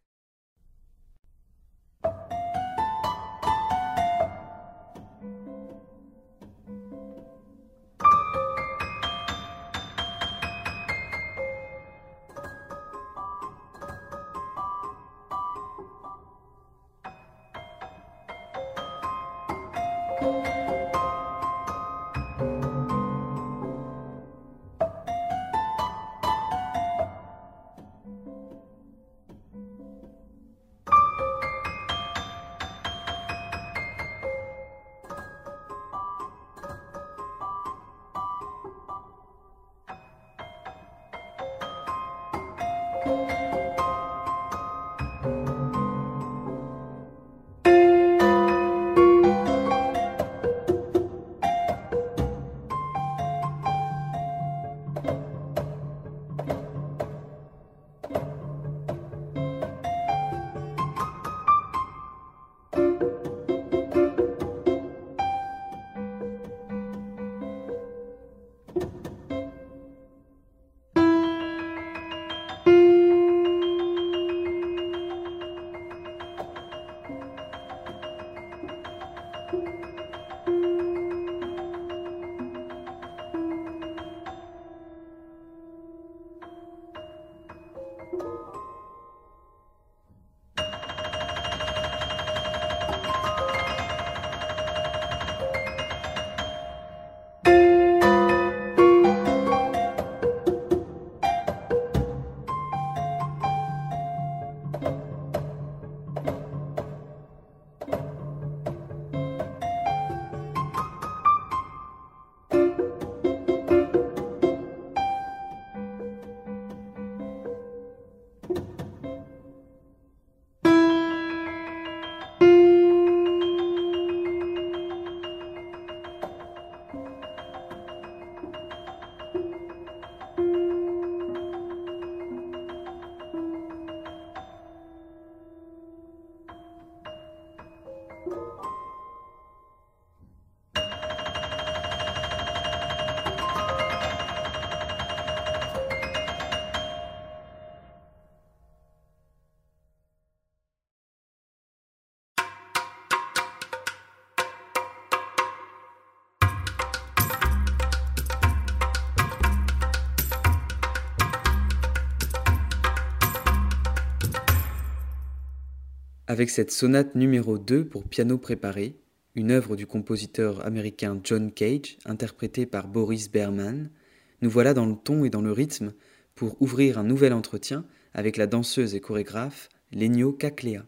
Avec cette sonate numéro 2 pour piano préparé, une œuvre du compositeur américain John Cage, interprétée par Boris Berman, nous voilà dans le ton et dans le rythme pour ouvrir un nouvel entretien avec la danseuse et chorégraphe Lénio Cacléa.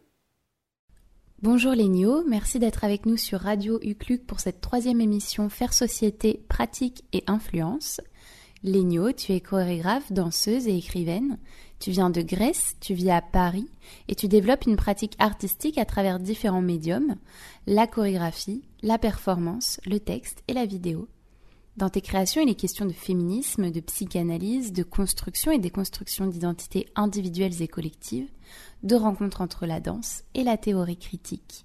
Bonjour Lénio, merci d'être avec nous sur Radio UCLUC pour cette 3e émission Faire Société, Pratique et Influence. Lénio, tu es chorégraphe, danseuse et écrivaine. Tu viens de Grèce, tu vis à Paris et tu développes une pratique artistique à travers différents médiums, la chorégraphie, la performance, le texte et la vidéo. Dans tes créations, il est question de féminisme, de psychanalyse, de construction et déconstruction d'identités individuelles et collectives, de rencontres entre la danse et la théorie critique.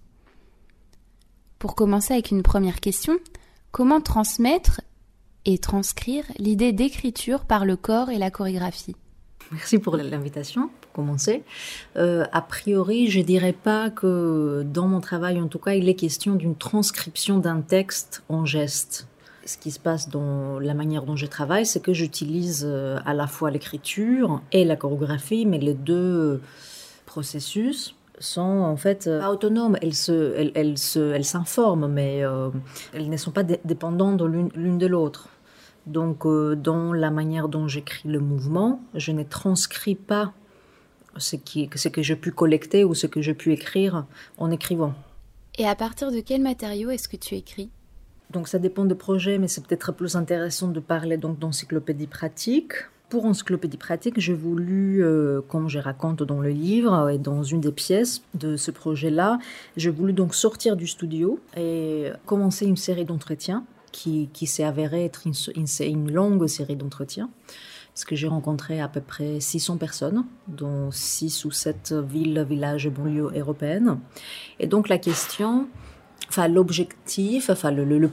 Pour commencer avec une première question, comment transmettre et transcrire l'idée d'écriture par le corps et la chorégraphie? Merci pour l'invitation, pour commencer. A priori, je ne dirais pas que dans mon travail, en tout cas, il est question d'une transcription d'un texte en geste. Ce qui se passe dans la manière dont je travaille, c'est que j'utilise à la fois l'écriture et la chorégraphie, mais les deux processus sont en fait pas autonomes. Elles s'informent, mais elles ne sont pas dépendantes l'une de l'autre. Donc, dans la manière dont j'écris le mouvement, je ne transcris pas ce que j'ai pu collecter ou ce que j'ai pu écrire en écrivant. Et à partir de quels matériaux est-ce que tu écris ? Donc ça dépend des projets, mais c'est peut-être plus intéressant de parler donc d'encyclopédie pratique. Pour encyclopédie pratique, j'ai voulu, comme je raconte dans le livre et dans une des pièces de ce projet-là, j'ai voulu donc sortir du studio et commencer une série d'entretiens qui s'est avérée être une longue série d'entretiens. Parce que j'ai rencontré à peu près 600 personnes, dont 6 ou 7 villes, villages et banlieues européennes. Et donc la question, l'objectif, le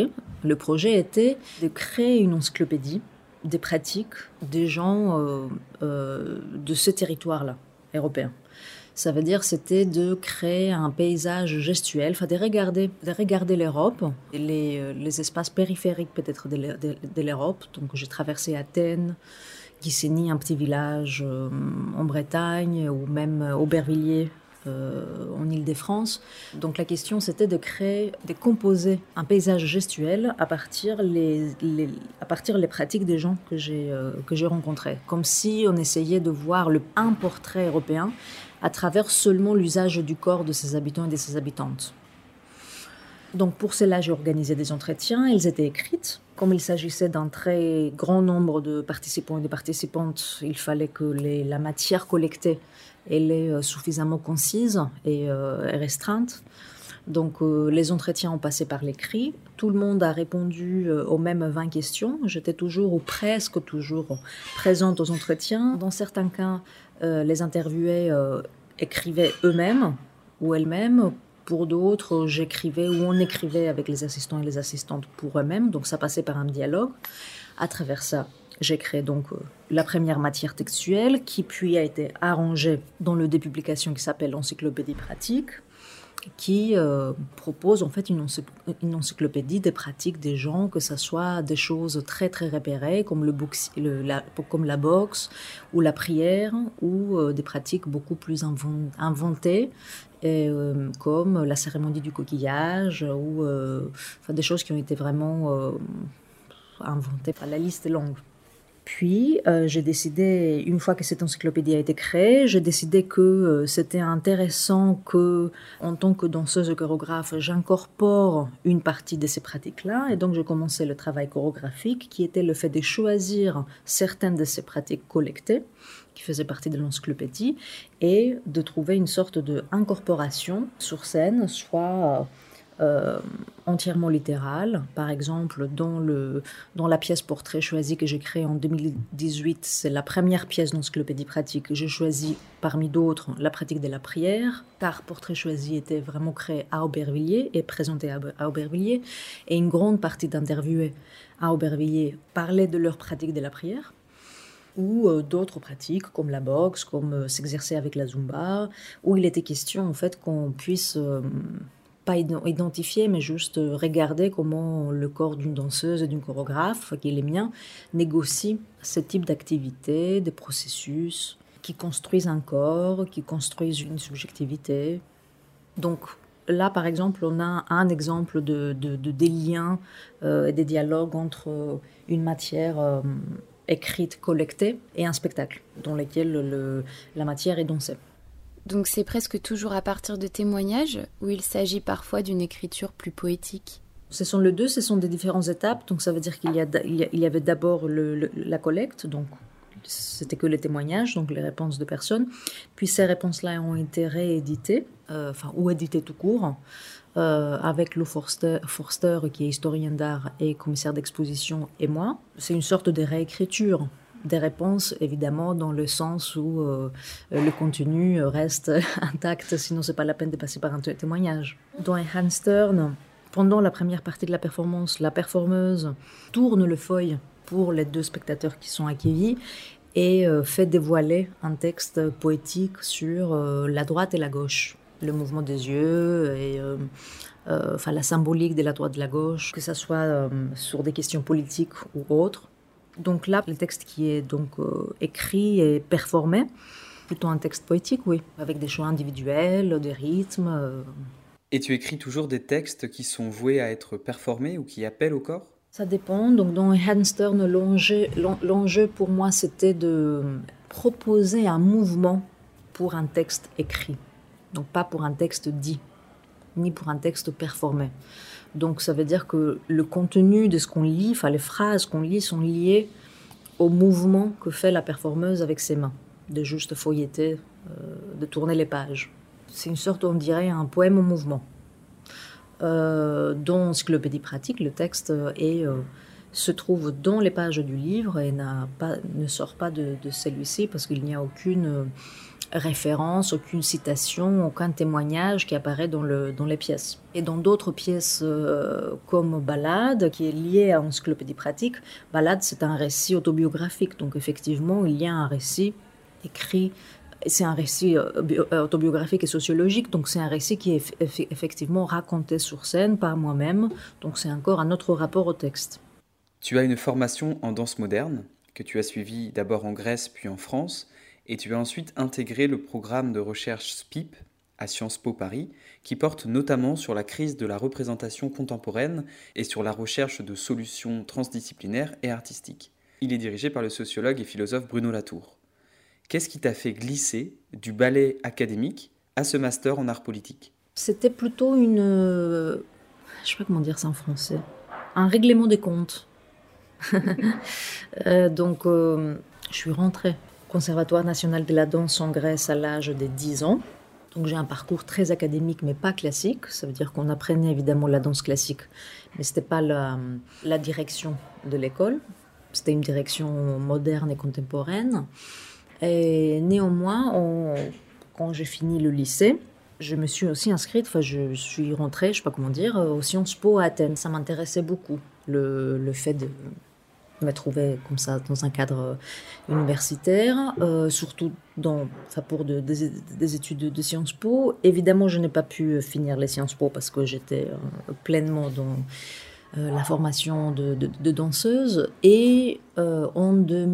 projet était de créer une encyclopédie des pratiques des gens de ce territoire-là, européen. Ça veut dire c'était de créer un paysage gestuel, de regarder l'Europe, les espaces périphériques peut-être de l'Europe. Donc j'ai traversé Athènes, Ghiseni, un petit village en Bretagne, ou même Aubervilliers en Île-de-France. Donc la question c'était de composer un paysage gestuel à partir les pratiques des gens que j'ai rencontrés. Comme si on essayait de voir un portrait européen à travers seulement l'usage du corps de ses habitants et de ses habitantes. Donc pour cela, j'ai organisé des entretiens, elles étaient écrites. Comme il s'agissait d'un très grand nombre de participants et de participantes, il fallait que la matière collectée elle est suffisamment concise et restreinte. Donc les entretiens ont passé par l'écrit. Tout le monde a répondu aux mêmes 20 questions. J'étais toujours ou presque toujours présente aux entretiens. Dans certains cas, les interviewés écrivaient eux-mêmes ou elles-mêmes. Pour d'autres, j'écrivais ou on écrivait avec les assistants et les assistantes pour eux-mêmes. Donc ça passait par un dialogue. À travers ça, j'ai créé donc la première matière textuelle qui puis a été arrangée dans le dé publication qui s'appelle Encyclopédie pratique, qui propose en fait une encyclopédie des pratiques des gens, que ce soit des choses très très repérées comme comme la boxe ou la prière, ou des pratiques beaucoup plus inventées comme la cérémonie du coquillage, ou des choses qui ont été vraiment inventées. La liste est longue. Puis, j'ai décidé, une fois que cette encyclopédie a été créée, j'ai décidé que c'était intéressant que, en tant que danseuse et chorégraphe, j'incorpore une partie de ces pratiques-là. Et donc, j'ai commencé le travail chorégraphique, qui était le fait de choisir certaines de ces pratiques collectées, qui faisaient partie de l'encyclopédie, et de trouver une sorte d'incorporation sur scène, soit entièrement littérale. Par exemple, dans la pièce Portrait choisi que j'ai créée en 2018, c'est la première pièce d'encyclopédie pratique. J'ai choisi parmi d'autres la pratique de la prière, car Portrait choisi était vraiment créé à Aubervilliers et présenté à Aubervilliers, et une grande partie d'interviewés à Aubervilliers parlaient de leur pratique de la prière, ou d'autres pratiques comme la boxe, comme s'exercer avec la zumba, où il était question en fait qu'on puisse pas identifier, mais juste regarder comment le corps d'une danseuse et d'une chorégraphe, qui est le mien, négocie ce type d'activité, des processus qui construisent un corps, qui construisent une subjectivité. Donc là, par exemple, on a un exemple des liens et des dialogues entre une matière écrite, collectée, et un spectacle dans lequel la matière est dansée. Donc c'est presque toujours à partir de témoignages, ou il s'agit parfois d'une écriture plus poétique ? Ce sont les deux, ce sont des différentes étapes. Donc ça veut dire qu'il y avait d'abord la collecte, donc c'était que les témoignages, donc les réponses de personnes. Puis ces réponses-là ont été rééditées, ou éditées tout court, avec Lou Forster, qui est historien d'art et commissaire d'exposition, et moi. C'est une sorte de réécriture des réponses, évidemment, dans le sens où le contenu reste intact, sinon c'est pas la peine de passer par un témoignage. Dans Hans Stern, pendant la première partie de la performance, la performeuse tourne le feuille pour les deux spectateurs qui sont accueillis et fait dévoiler un texte poétique sur la droite et la gauche, le mouvement des yeux et la symbolique de la droite et de la gauche, que ce soit sur des questions politiques ou autres. Donc là, le texte qui est donc écrit et performé Plutôt un texte poétique, oui, avec des choix individuels, des rythmes. Et tu écris toujours des textes qui sont voués à être performés ou qui appellent au corps? Ça dépend. Donc dans Hans Stern, l'enjeu pour moi, c'était de proposer un mouvement pour un texte écrit. Donc pas pour un texte dit, ni pour un texte performé. Donc ça veut dire que le contenu de ce qu'on lit, enfin les phrases qu'on lit sont liées au mouvement que fait la performeuse avec ses mains, de juste feuilleter, de tourner les pages. C'est une sorte, on dirait, un poème au mouvement. Dans Encyclopédie pratique, le texte se trouve dans les pages du livre et ne sort pas de celui-ci parce qu'il n'y a aucune référence, aucune citation, aucun témoignage qui apparaît dans les pièces. Et dans d'autres pièces comme Ballade, qui est liée à Encyclopédie pratique, Ballade c'est un récit autobiographique, donc effectivement il y a un récit écrit. C'est un récit autobiographique et sociologique, donc c'est un récit qui est effectivement raconté sur scène par moi-même, donc c'est encore un autre rapport au texte. Tu as une formation en danse moderne, que tu as suivie d'abord en Grèce puis en France, et tu as ensuite intégré le programme de recherche SPIP à Sciences Po Paris, qui porte notamment sur la crise de la représentation contemporaine et sur la recherche de solutions transdisciplinaires et artistiques. Il est dirigé par le sociologue et philosophe Bruno Latour. Qu'est-ce qui t'a fait glisser du ballet académique à ce master en art politique? C'était plutôt je sais pas comment dire ça en français, un règlement des comptes. Donc, je suis rentrée au Conservatoire national de la danse en Grèce à l'âge de 10 ans. Donc, j'ai un parcours très académique, mais pas classique. Ça veut dire qu'on apprenait évidemment la danse classique, mais ce n'était pas la direction de l'école. C'était une direction moderne et contemporaine. Et néanmoins, quand j'ai fini le lycée, je me suis aussi inscrite, je suis rentrée, je ne sais pas comment dire, aux Sciences Po à Athènes. Ça m'intéressait beaucoup, le fait de me trouver comme ça dans un cadre universitaire, surtout pour des études de Sciences Po. Évidemment, je n'ai pas pu finir les Sciences Po parce que j'étais pleinement dans la formation de danseuse. Et en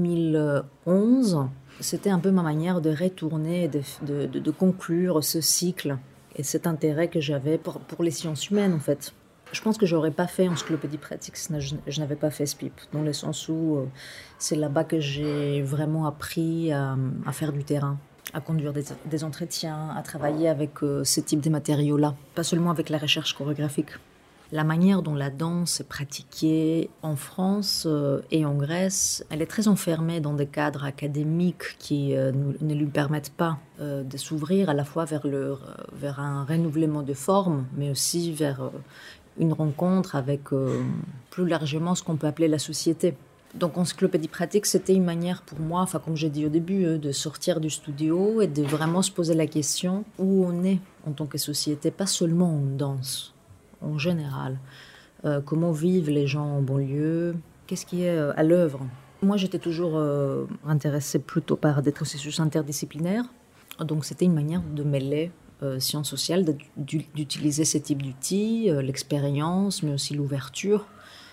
2011... c'était un peu ma manière de retourner, de conclure ce cycle et cet intérêt que j'avais pour les sciences humaines, en fait. Je pense que je n'aurais pas fait Encyclopédie pratique si je n'avais pas fait SPIP, dans le sens où c'est là-bas que j'ai vraiment appris à faire du terrain, à conduire des entretiens, à travailler avec ce type de matériaux-là, pas seulement avec la recherche chorégraphique. La manière dont la danse est pratiquée en France et en Grèce, elle est très enfermée dans des cadres académiques qui ne lui permettent pas de s'ouvrir à la fois vers un renouvellement de forme, mais aussi vers une rencontre avec plus largement ce qu'on peut appeler la société. Donc Encyclopédie pratique, c'était une manière pour moi, comme j'ai dit au début, de sortir du studio et de vraiment se poser la question où on est en tant que société, pas seulement en danse. En général, comment vivent les gens en banlieue, qu'est-ce qui est à l'œuvre. Moi, j'étais toujours intéressée plutôt par des processus interdisciplinaires, donc c'était une manière de mêler sciences sociales, d'utiliser ce type d'outils, l'expérience, mais aussi l'ouverture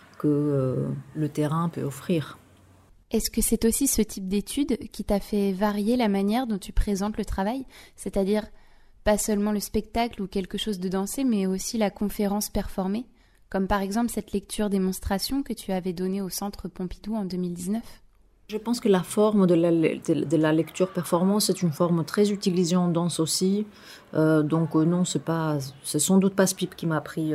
que le terrain peut offrir. Est-ce que c'est aussi ce type d'études qui t'a fait varier la manière dont tu présentes le travail, c'est-à-dire pas seulement le spectacle ou quelque chose de dansé, mais aussi la conférence performée, comme par exemple cette lecture-démonstration que tu avais donnée au Centre Pompidou en 2019 ? Je pense que la forme de la lecture-performance est une forme très utilisée en danse aussi. Donc non, c'est sans doute pas SPIP qui m'a appris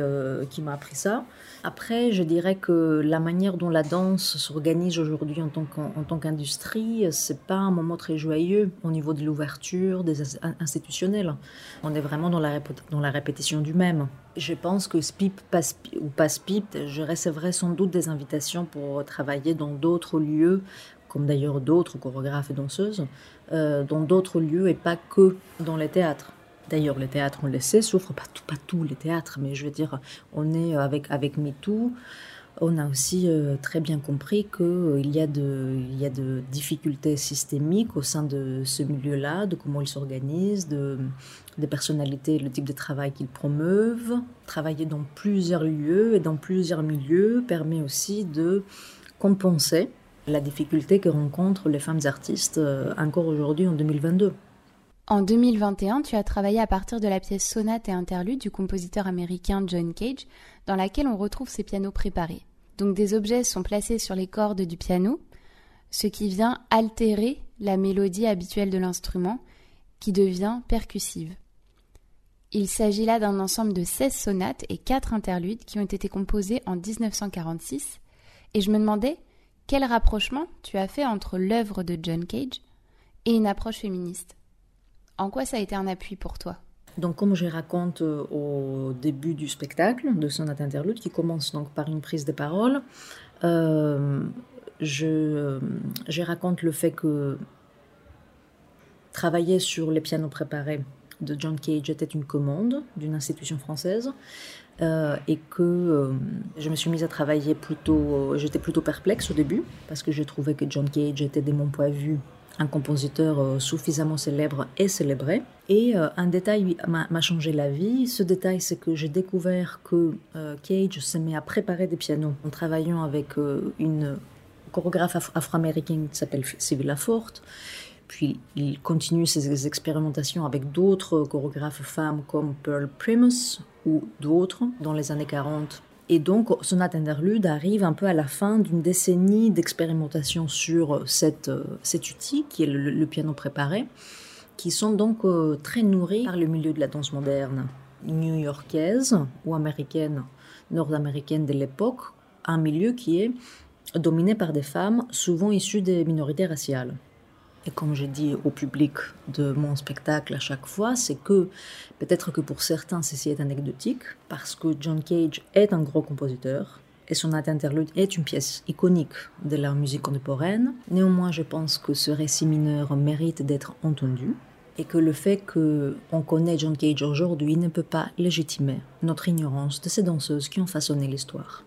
ça. Après, je dirais que la manière dont la danse s'organise aujourd'hui en tant qu'industrie, c'est pas un moment très joyeux au niveau de l'ouverture des institutionnels. On est vraiment dans la répétition du même. Je pense que SPIP ou pas SPIP, je recevrai sans doute des invitations pour travailler dans d'autres lieux, comme d'ailleurs d'autres chorégraphes et danseuses, dans d'autres lieux et pas que dans les théâtres. D'ailleurs, les théâtres, on le sait, souffrent pas tous les théâtres, mais je veux dire, on est avec MeToo, on a aussi très bien compris qu'il y a de difficultés systémiques au sein de ce milieu-là, de comment ils s'organisent, des personnalités, le type de travail qu'ils promeuvent. Travailler dans plusieurs lieux et dans plusieurs milieux permet aussi de compenser la difficulté que rencontrent les femmes artistes encore aujourd'hui en 2022. En 2021, tu as travaillé à partir de la pièce Sonate et interlude du compositeur américain John Cage, dans laquelle on retrouve ses pianos préparés. Donc des objets sont placés sur les cordes du piano, ce qui vient altérer la mélodie habituelle de l'instrument, qui devient percussive. Il s'agit là d'un ensemble de 16 sonates et 4 interludes qui ont été composés en 1946, et je me demandais quel rapprochement tu as fait entre l'œuvre de John Cage et une approche féministe. En quoi ça a été un appui pour toi ? Donc, comme je raconte au début du spectacle de Sonate Interlude, qui commence donc par une prise de parole, je raconte le fait que travailler sur les pianos préparés de John Cage était une commande d'une institution française et que je me suis mise à travailler j'étais plutôt perplexe au début parce que je trouvais que John Cage était, de mon point de vue, un compositeur suffisamment célèbre et célébré. Et un détail m'a changé la vie. Ce détail, c'est que j'ai découvert que Cage se met à préparer des pianos en travaillant avec une chorégraphe afro-américaine qui s'appelle Sylvie Lafort. Puis il continue ses expérimentations avec d'autres chorégraphes femmes comme Pearl Primus ou d'autres dans les années 40. Et donc, Sonate Interlude arrive un peu à la fin d'une décennie d'expérimentation sur cet outil qui est le piano préparé, qui sont donc très nourris par le milieu de la danse moderne new-yorkaise ou américaine, nord-américaine de l'époque, un milieu qui est dominé par des femmes souvent issues des minorités raciales. Et comme je dis au public de mon spectacle à chaque fois, c'est que peut-être que pour certains ceci est anecdotique, parce que John Cage est un gros compositeur et Sonate Interlude est une pièce iconique de la musique contemporaine. Néanmoins, je pense que ce récit mineur mérite d'être entendu et que le fait qu'on connaît John Cage aujourd'hui ne peut pas légitimer notre ignorance de ces danseuses qui ont façonné l'histoire.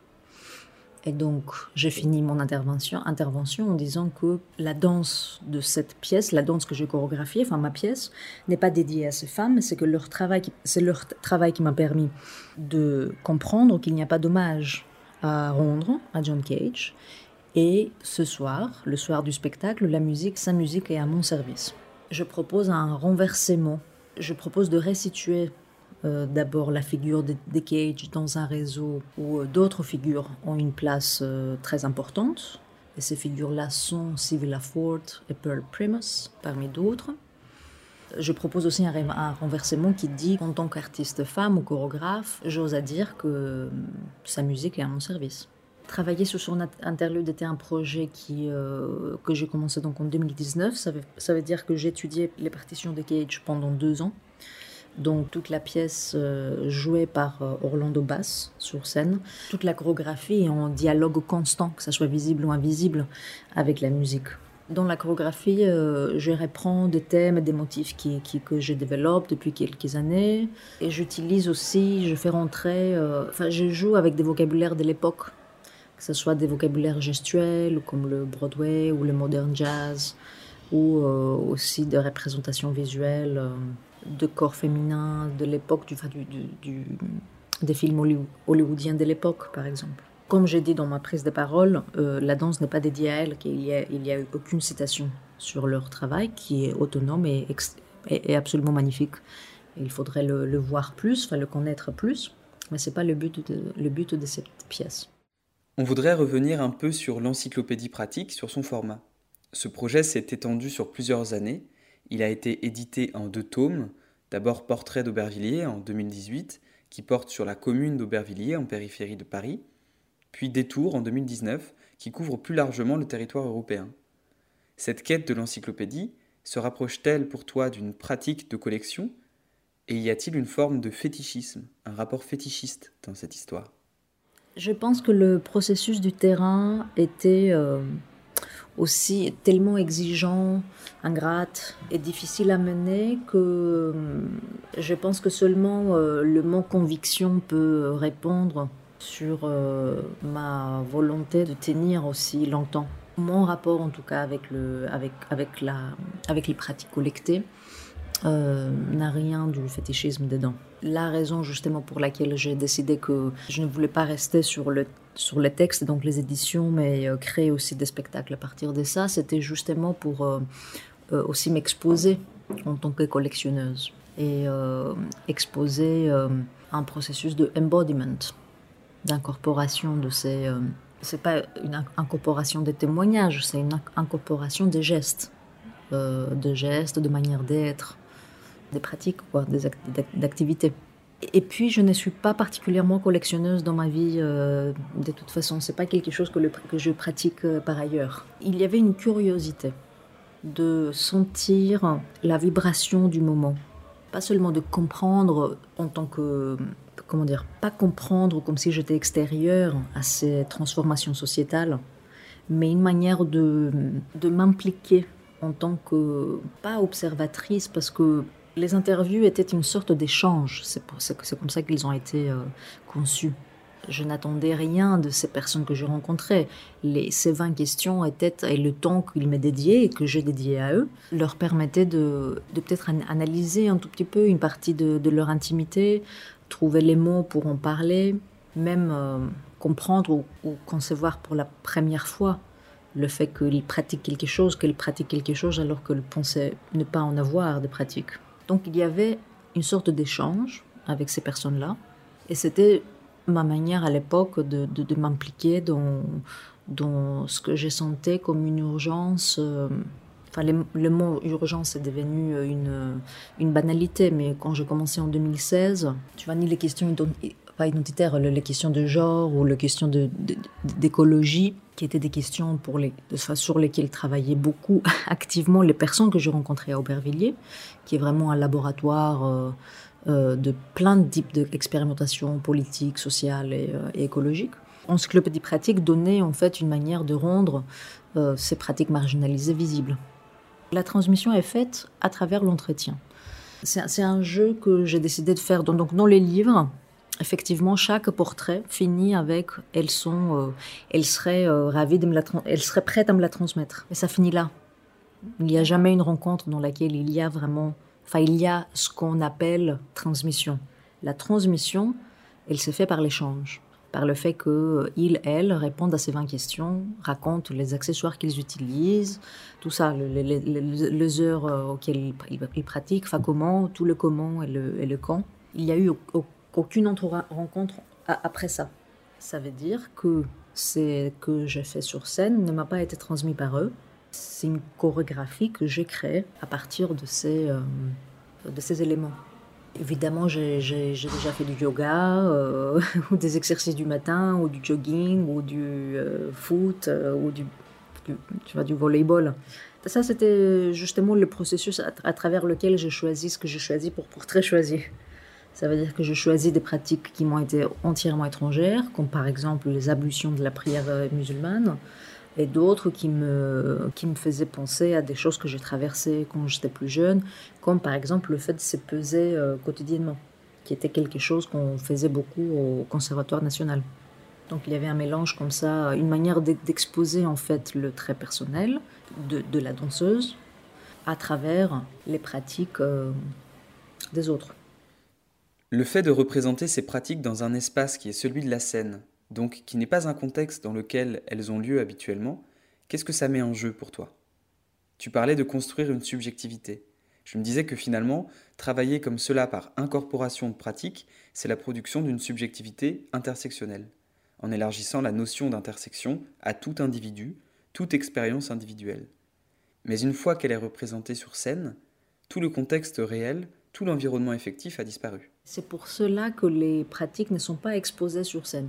Et donc, j'ai fini mon intervention en disant que la danse de cette pièce, la danse que j'ai chorégraphiée, enfin ma pièce, n'est pas dédiée à ces femmes, c'est leur travail qui m'a permis de comprendre qu'il n'y a pas d'hommage à rendre à John Cage. Et ce soir, le soir du spectacle, sa musique est à mon service. Je propose un renversement. Je propose de restituer d'abord la figure de Cage dans un réseau où d'autres figures ont une place très importante. Et ces figures-là sont Sylvie Lafort et Pearl Primus, parmi d'autres. Je propose aussi un renversement qui dit qu'en tant qu'artiste femme ou chorégraphe, j'ose à dire que sa musique est à mon service. Travailler sur Sonate Interlude était un projet que j'ai commencé donc en 2019. Ça veut dire que j'ai étudié les partitions de Cage pendant 2 ans. Donc toute la pièce jouée par Orlando Bass sur scène, toute la chorégraphie est en dialogue constant, que ça soit visible ou invisible, avec la musique. Dans la chorégraphie, je reprends des thèmes et des motifs que je développe depuis quelques années. Et j'utilise aussi, je fais rentrer, je joue avec des vocabulaires de l'époque, que ce soit des vocabulaires gestuels comme le Broadway ou le modern jazz, ou aussi des représentations visuelles de corps féminins de l'époque, des films hollywoodiens de l'époque, par exemple. Comme j'ai dit dans ma prise de parole, la danse n'est pas dédiée à elle, qu'il y a eu aucune citation sur leur travail, qui est autonome et absolument magnifique. Et il faudrait le voir plus, le connaître plus, mais ce n'est pas le but de cette pièce. On voudrait revenir un peu sur l'encyclopédie pratique, sur son format. Ce projet s'est étendu sur plusieurs années. Il a été édité en 2 tomes, d'abord Portrait d'Aubervilliers en 2018, qui porte sur la commune d'Aubervilliers en périphérie de Paris, puis Détour en 2019, qui couvre plus largement le territoire européen. Cette quête de l'encyclopédie se rapproche-t-elle pour toi d'une pratique de collection ? Et y a-t-il une forme de fétichisme, un rapport fétichiste dans cette histoire ? Je pense que le processus du terrain était aussi tellement exigeant, ingrate et difficile à mener que je pense que seulement le mot conviction peut répondre sur ma volonté de tenir aussi longtemps. Mon rapport en tout cas avec les pratiques collectées n'a rien du fétichisme dedans. La raison justement pour laquelle j'ai décidé que je ne voulais pas rester sur les textes, donc les éditions, mais créer aussi des spectacles à partir de ça, c'était justement pour aussi m'exposer en tant que collectionneuse et exposer un processus de embodiment, d'incorporation de ces... c'est pas une incorporation des témoignages, c'est une incorporation des gestes, de manière d'être, des pratiques, quoi, d'activités. Et puis, je ne suis pas particulièrement collectionneuse dans ma vie. De toute façon, c'est pas quelque chose que je pratique par ailleurs. Il y avait une curiosité de sentir la vibration du moment. Pas seulement de comprendre en tant que... Comment dire, pas comprendre comme si j'étais extérieure à ces transformations sociétales, mais une manière de m'impliquer en tant que, pas observatrice, parce que les interviews étaient une sorte d'échange, c'est comme ça qu'ils ont été conçus. Je n'attendais rien de ces personnes que je rencontrais. Ces 20 questions étaient, et le temps qu'ils me dédiaient et que j'ai dédié à eux, leur permettait de peut-être analyser un tout petit peu une partie de leur intimité, trouver les mots pour en parler, même comprendre ou concevoir pour la première fois le fait qu'ils pratiquent quelque chose alors qu'ils pensaient ne pas en avoir de pratique. Donc il y avait une sorte d'échange avec ces personnes-là, et c'était ma manière à l'époque de m'impliquer dans ce que je sentais comme une urgence. Le mot urgence est devenu une banalité, mais quand j'ai commencé en 2016, tu vois, ni les questions pas identitaires, les questions de genre ou les questions d'écologie, qui étaient des questions sur lesquelles travaillaient beaucoup activement les personnes que je rencontrais à Aubervilliers, qui est vraiment un laboratoire de plein de types d'expérimentations politiques, sociales et écologiques. Encyclopédie pratique donnait en fait une manière de rendre ces pratiques marginalisées visibles. La transmission est faite à travers l'entretien. C'est un jeu que j'ai décidé de faire. Donc dans les livres, effectivement, chaque portrait finit avec « elle serait ravie elle serait prête à me la transmettre ». Et ça finit là. Il n'y a jamais une rencontre dans laquelle il y a ce qu'on appelle transmission. La transmission, elle se fait par l'échange, par le fait qu'ils, elles, répondent à ces 20 questions, racontent les accessoires qu'ils utilisent, tout ça, les heures auxquelles ils pratiquent, comment, tout le comment et le quand. Il n'y a eu aucune autre rencontre après ça. Ça veut dire que ce que j'ai fait sur scène ne m'a pas été transmis par eux. C'est une chorégraphie que j'ai créée à partir de ces éléments. Évidemment, j'ai déjà fait du yoga, ou des exercices du matin, ou du jogging, ou du foot, ou du volleyball. Ça, c'était justement le processus à travers lequel j'ai choisi ce que j'ai choisi pour portrait choisi. Ça veut dire que je choisis des pratiques qui m'ont été entièrement étrangères, comme par exemple les ablutions de la prière musulmane, et d'autres qui me faisaient penser à des choses que j'ai traversées quand j'étais plus jeune, comme par exemple le fait de se peser quotidiennement, qui était quelque chose qu'on faisait beaucoup au Conservatoire national. Donc il y avait un mélange comme ça, une manière d'exposer en fait le trait personnel de la danseuse à travers les pratiques des autres. Le fait de représenter ces pratiques dans un espace qui est celui de la scène, donc qui n'est pas un contexte dans lequel elles ont lieu habituellement, qu'est-ce que ça met en jeu pour toi ? Tu parlais de construire une subjectivité. Je me disais que finalement, travailler comme cela par incorporation de pratiques, c'est la production d'une subjectivité intersectionnelle, en élargissant la notion d'intersection à tout individu, toute expérience individuelle. Mais une fois qu'elle est représentée sur scène, tout le contexte réel, tout l'environnement effectif a disparu. C'est pour cela que les pratiques ne sont pas exposées sur scène.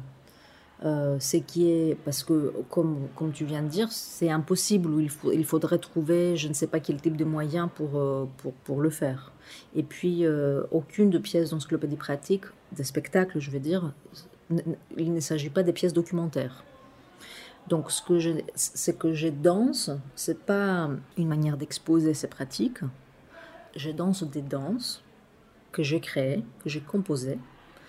Parce que, comme tu viens de dire, c'est impossible, ou il faudrait trouver je ne sais pas quel type de moyens pour le faire. Et puis, aucune de pièces d'encyclopédie pratique, des spectacles, je veux dire, il ne s'agit pas des pièces documentaires. Donc, ce que je danse, c'est pas une manière d'exposer ces pratiques. Je danse des danses que j'ai créées, que j'ai composées,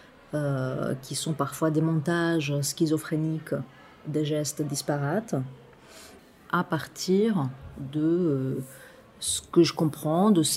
qui sont parfois des montages schizophréniques, des gestes disparates, à partir de ce que je comprends de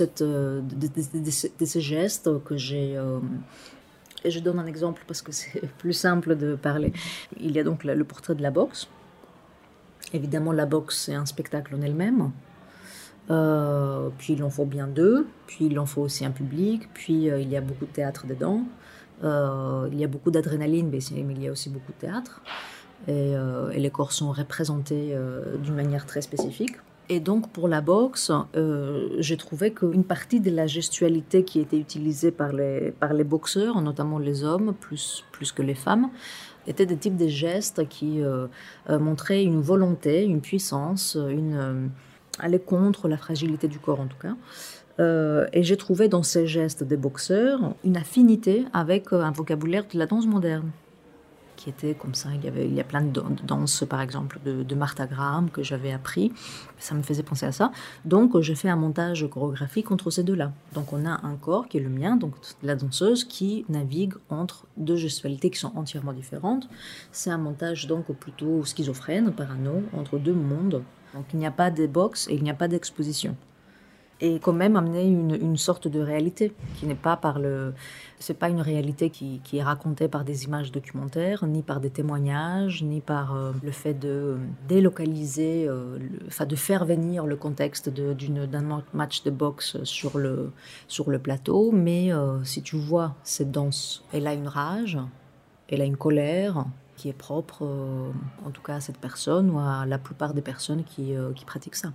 ces gestes que j'ai... Et je donne un exemple parce que c'est plus simple de parler. Il y a donc le portrait de la boxe. Évidemment, la boxe, c'est un spectacle en elle-même. Puis il en faut bien 2, puis il en faut aussi un public, puis il y a beaucoup de théâtre dedans. Il y a beaucoup d'adrénaline, mais il y a aussi beaucoup de théâtre. Et les corps sont représentés d'une manière très spécifique. Et donc pour la boxe, j'ai trouvé qu'une partie de la gestualité qui était utilisée par les boxeurs, notamment les hommes, plus que les femmes, étaient des types de gestes qui montraient une volonté, une puissance, aller contre la fragilité du corps en tout cas. Et j'ai trouvé dans ces gestes des boxeurs une affinité avec un vocabulaire de la danse moderne, qui était comme ça. Il y a plein de danses, par exemple, de Martha Graham que j'avais appris. Ça me faisait penser à ça. Donc, j'ai fait un montage chorégraphique entre ces deux-là. Donc, on a un corps qui est le mien, donc la danseuse, qui navigue entre deux gestualités qui sont entièrement différentes. C'est un montage donc plutôt schizophrène, parano, entre deux mondes. Donc, il n'y a pas de boxe et il n'y a pas d'exposition. Et quand même amener une sorte de réalité qui n'est pas c'est pas une réalité qui est racontée par des images documentaires, ni par des témoignages, ni par le fait de délocaliser, de faire venir le contexte d'un match de boxe sur le plateau. Mais si tu vois cette danse, elle a une rage, elle a une colère qui est propre, en tout cas à cette personne ou à la plupart des personnes qui pratiquent ça.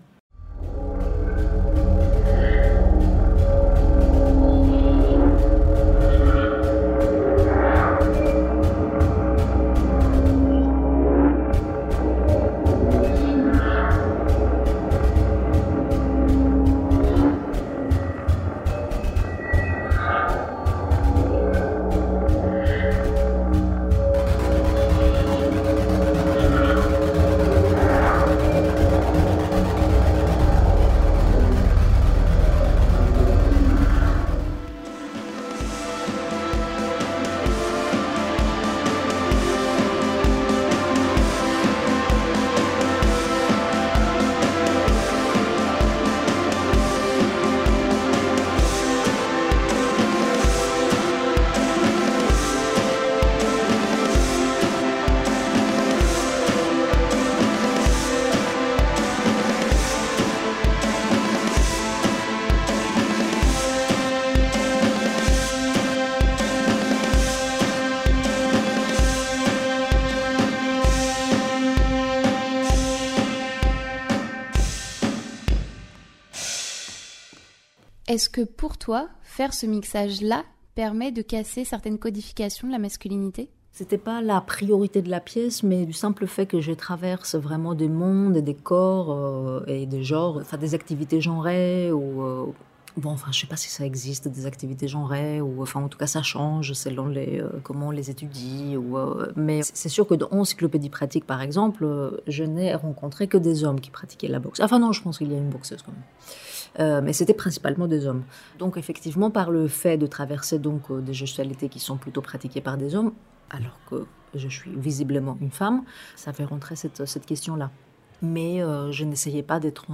Est-ce que pour toi, faire ce mixage-là permet de casser certaines codifications de la masculinité ? C'était pas la priorité de la pièce, mais du simple fait que je traverse vraiment des mondes et des corps et des genres, enfin des activités genrées ou je sais pas si ça existe des activités genrées ou en tout cas ça change selon comment on les étudie mais c'est sûr que dans Encyclopédie pratique par exemple, je n'ai rencontré que des hommes qui pratiquaient la boxe. Enfin non, je pense qu'il y a une boxeuse quand même. Mais c'était principalement des hommes. Donc effectivement, par le fait de traverser donc des gestualités qui sont plutôt pratiquées par des hommes, alors que je suis visiblement une femme, ça fait rentrer cette question-là. Mais je n'essayais pas d'être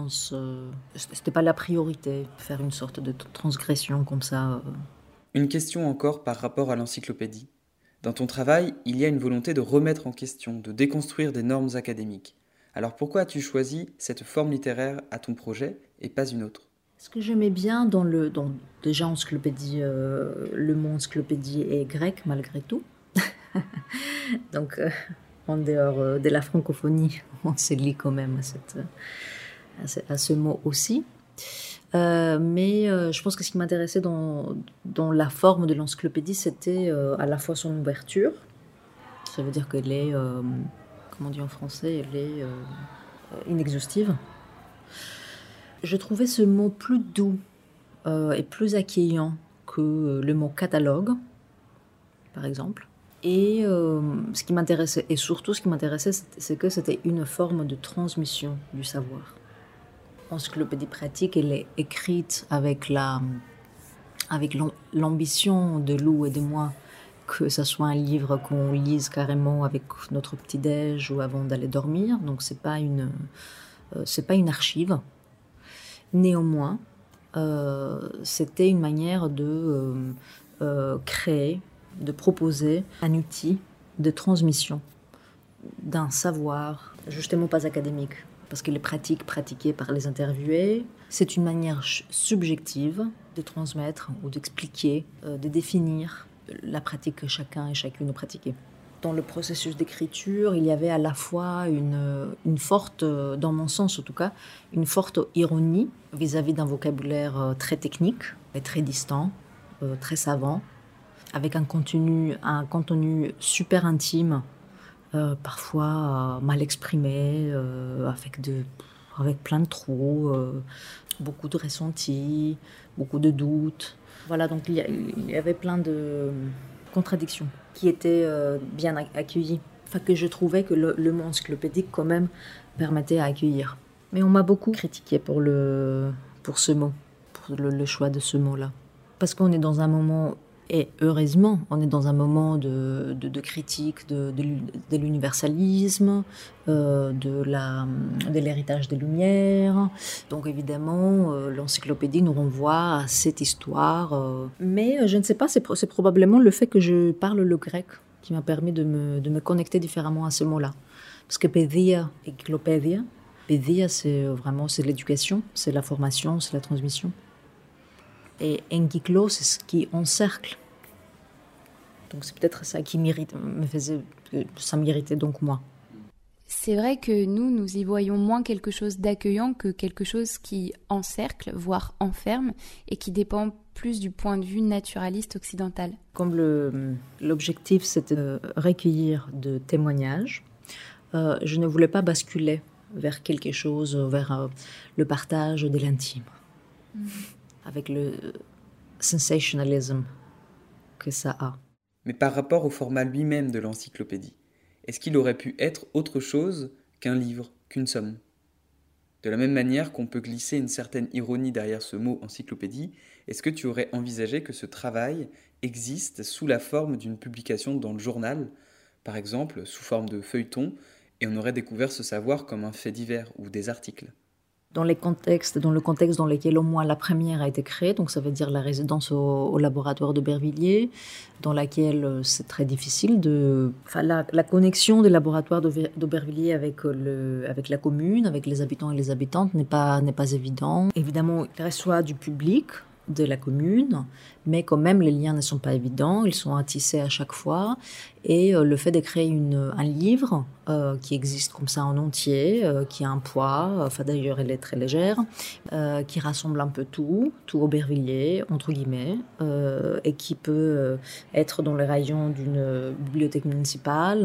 c'était pas la priorité, faire une sorte de transgression comme ça. Une question encore par rapport à l'encyclopédie. Dans ton travail, il y a une volonté de remettre en question, de déconstruire des normes académiques. Alors pourquoi as-tu choisi cette forme littéraire à ton projet et pas une autre ? Ce que j'aimais bien déjà encyclopédie, le mot encyclopédie est grec malgré tout. Donc en dehors de la francophonie, on se lie quand même à ce mot aussi. Mais je pense que ce qui m'intéressait dans la forme de l'encyclopédie, c'était à la fois son ouverture. Ça veut dire qu'elle est, comment on dit en français, elle est inexhaustive. Je trouvais ce mot plus doux et plus accueillant que le mot catalogue, par exemple. Et ce qui m'intéressait, et surtout ce qui m'intéressait, c'est que c'était une forme de transmission du savoir. Encyclopédie pratique, elle est écrite avec l'ambition de Lou et de moi, que ça soit un livre qu'on lise carrément avec notre petit-déj ou avant d'aller dormir. Donc c'est pas une archive. Néanmoins, c'était une manière de créer, de proposer un outil de transmission d'un savoir justement pas académique. parce que les pratiques pratiquées par les interviewés, c'est une manière subjective de transmettre ou d'expliquer, de définir la pratique que chacun et chacune pratiquait. Dans le processus d'écriture, il y avait à la fois une forte, dans mon sens en tout cas, une forte ironie vis-à-vis d'un vocabulaire très technique et très distant, très savant, avec un contenu super intime, parfois mal exprimé, avec plein de trous, beaucoup de ressentis, beaucoup de doutes. Voilà, donc il y avait plein de contradictions qui étaient bien accueillies. Enfin, que je trouvais que le mot encyclopédique quand même permettait à accueillir. Mais on m'a beaucoup critiqué pour ce mot, pour le choix de ce mot-là. Parce qu'on est dans un moment, et heureusement, on est dans un moment de critique de l'universalisme, de l'héritage des Lumières. Donc évidemment, l'encyclopédie nous renvoie à cette histoire. Mais je ne sais pas, c'est probablement le fait que je parle le grec qui m'a permis de me connecter différemment à ce mot-là. Parce que pédia, encyclopédia, pédia, c'est l'éducation, c'est la formation, c'est la transmission. Et encyclo, c'est ce qui encercle. Donc c'est peut-être ça qui ça m'irritait donc moi. C'est vrai que nous y voyons moins quelque chose d'accueillant que quelque chose qui encercle, voire enferme, et qui dépend plus du point de vue naturaliste occidental. Comme l'objectif c'était de recueillir de témoignages, je ne voulais pas basculer vers quelque chose, vers le partage de l'intime. Avec le sensationalisme que ça a. Mais par rapport au format lui-même de l'encyclopédie, est-ce qu'il aurait pu être autre chose qu'un livre, qu'une somme ? De la même manière qu'on peut glisser une certaine ironie derrière ce mot encyclopédie, est-ce que tu aurais envisagé que ce travail existe sous la forme d'une publication dans le journal, par exemple sous forme de feuilleton, et on aurait découvert ce savoir comme un fait divers ou des articles ? Dans le contexte dans lequel au moins la première a été créée, donc ça veut dire la résidence au laboratoire d'Aubervilliers, dans laquelle c'est très difficile la connexion des laboratoires d'Aubervilliers avec la commune, avec les habitants et les habitantes n'est pas évident. Évidemment, il reçoit du public de la commune, mais quand même les liens ne sont pas évidents, ils sont à tisser à chaque fois, et le fait de créer un livre qui existe comme ça en entier, qui a un poids, d'ailleurs elle est très légère, qui rassemble un peu tout Aubervilliers entre guillemets, et qui peut être dans les rayons d'une bibliothèque municipale,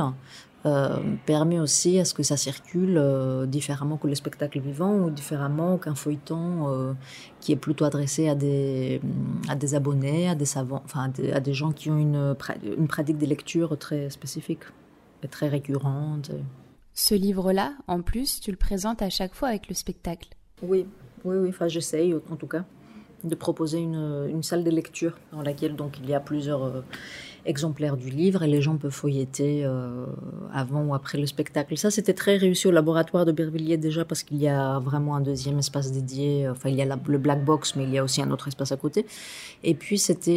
permet aussi à ce que ça circule différemment que le spectacle vivant ou différemment qu'un feuilleton qui est plutôt adressé à des abonnés, à des savants, à des gens qui ont une pratique de lecture très spécifique et très récurrente. Ce livre-là, en plus, tu le présentes à chaque fois avec le spectacle. Oui, j'essaye en tout cas de proposer une salle de lecture dans laquelle donc il y a plusieurs exemplaires du livre et les gens peuvent feuilleter avant ou après le spectacle. Ça, c'était très réussi au laboratoire d'Aubervilliers déjà parce qu'il y a vraiment un deuxième espace dédié. Enfin, il y a le black box, mais il y a aussi un autre espace à côté. Et puis, cet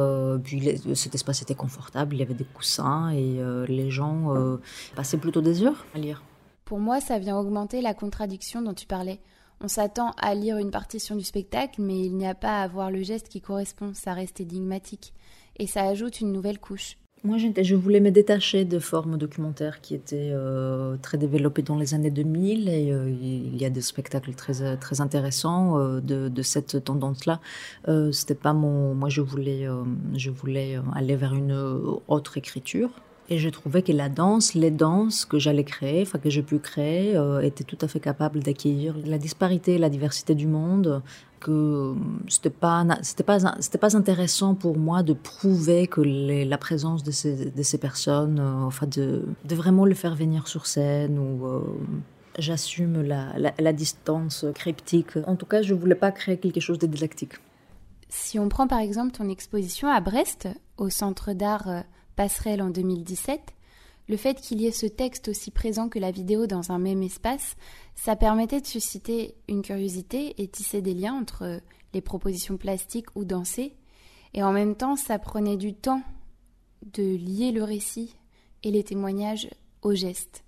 espace était confortable, il y avait des coussins et les gens passaient plutôt des heures à lire. Pour moi, ça vient augmenter la contradiction dont tu parlais. On s'attend à lire une partition du spectacle, mais il n'y a pas à voir le geste qui correspond, ça reste énigmatique. Et ça ajoute une nouvelle couche. Moi, je voulais me détacher de formes documentaires qui étaient très développées dans les années 2000. Et il y a des spectacles très, très intéressants de cette tendance-là. C'était pas moi, je voulais aller vers une autre écriture. Et je trouvais que les danses que j'allais créer, que j'ai pu créer, étaient tout à fait capables d'accueillir la disparité, la diversité du monde, que c'était pas intéressant pour moi de prouver que la présence de ces personnes, de vraiment le faire venir sur scène ou j'assume la distance cryptique. En tout cas, je voulais pas créer quelque chose de didactique. Si on prend par exemple ton exposition à Brest, au Centre d'art Passerelle en 2017, le fait qu'il y ait ce texte aussi présent que la vidéo dans un même espace, ça permettait de susciter une curiosité et tisser des liens entre les propositions plastiques ou dansées. Et en même temps, ça prenait du temps de lier le récit et les témoignages au geste.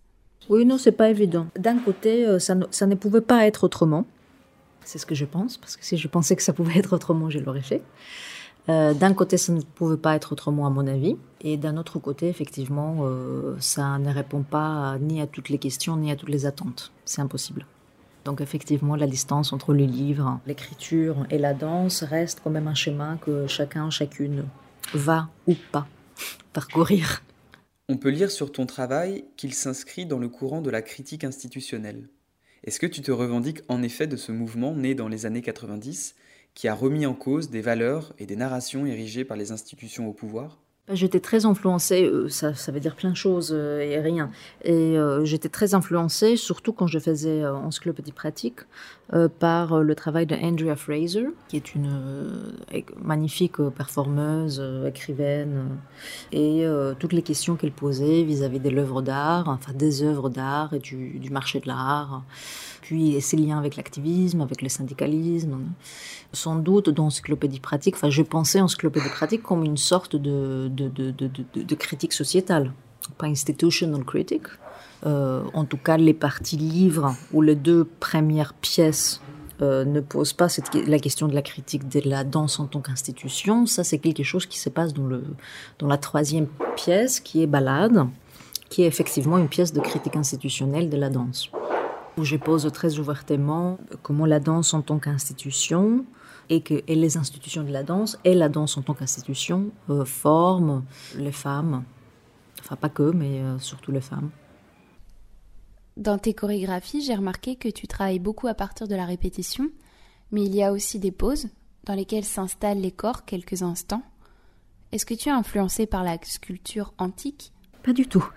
Oui, non, c'est pas évident. D'un côté, ça ne pouvait pas être autrement. C'est ce que je pense, parce que si je pensais que ça pouvait être autrement, je l'aurais fait. D'un côté, ça ne pouvait pas être autrement à mon avis. Et d'un autre côté, effectivement, ça ne répond pas ni à toutes les questions, ni à toutes les attentes. C'est impossible. Donc effectivement, la distance entre le livre, l'écriture et la danse reste quand même un chemin que chacun, chacune va ou pas parcourir. On peut lire sur ton travail qu'il s'inscrit dans le courant de la critique institutionnelle. Est-ce que tu te revendiques en effet de ce mouvement né dans les années 90 qui a remis en cause des valeurs et des narrations érigées par les institutions au pouvoir ? J'étais très influencée, ça veut dire plein de choses et rien. Et j'étais très influencée, surtout quand je faisais encyclopédie pratique, par le travail de Andrea Fraser, qui est une magnifique performeuse, écrivaine, et toutes les questions qu'elle posait vis-à-vis de l'œuvre d'art, enfin des œuvres d'art et du marché de l'art, puis ses liens avec l'activisme, avec le syndicalisme. Sans doute dans encyclopédie pratique, enfin je pensais encyclopédie pratique comme une sorte de critique sociétale, pas institutional critique. En tout cas, les parties livres ou les 2 premières pièces ne posent pas la question de la critique de la danse en tant qu'institution. Ça, c'est quelque chose qui se passe dans la 3e pièce, qui est Ballade, qui est effectivement une pièce de critique institutionnelle de la danse, où je pose très ouvertement comment la danse en tant qu'institution et les institutions de la danse et la danse en tant qu'institution forment les femmes, enfin pas que, mais surtout les femmes. Dans tes chorégraphies, j'ai remarqué que tu travailles beaucoup à partir de la répétition, mais il y a aussi des pauses dans lesquelles s'installent les corps quelques instants. Est-ce que tu es influencée par la sculpture antique ? Pas du tout.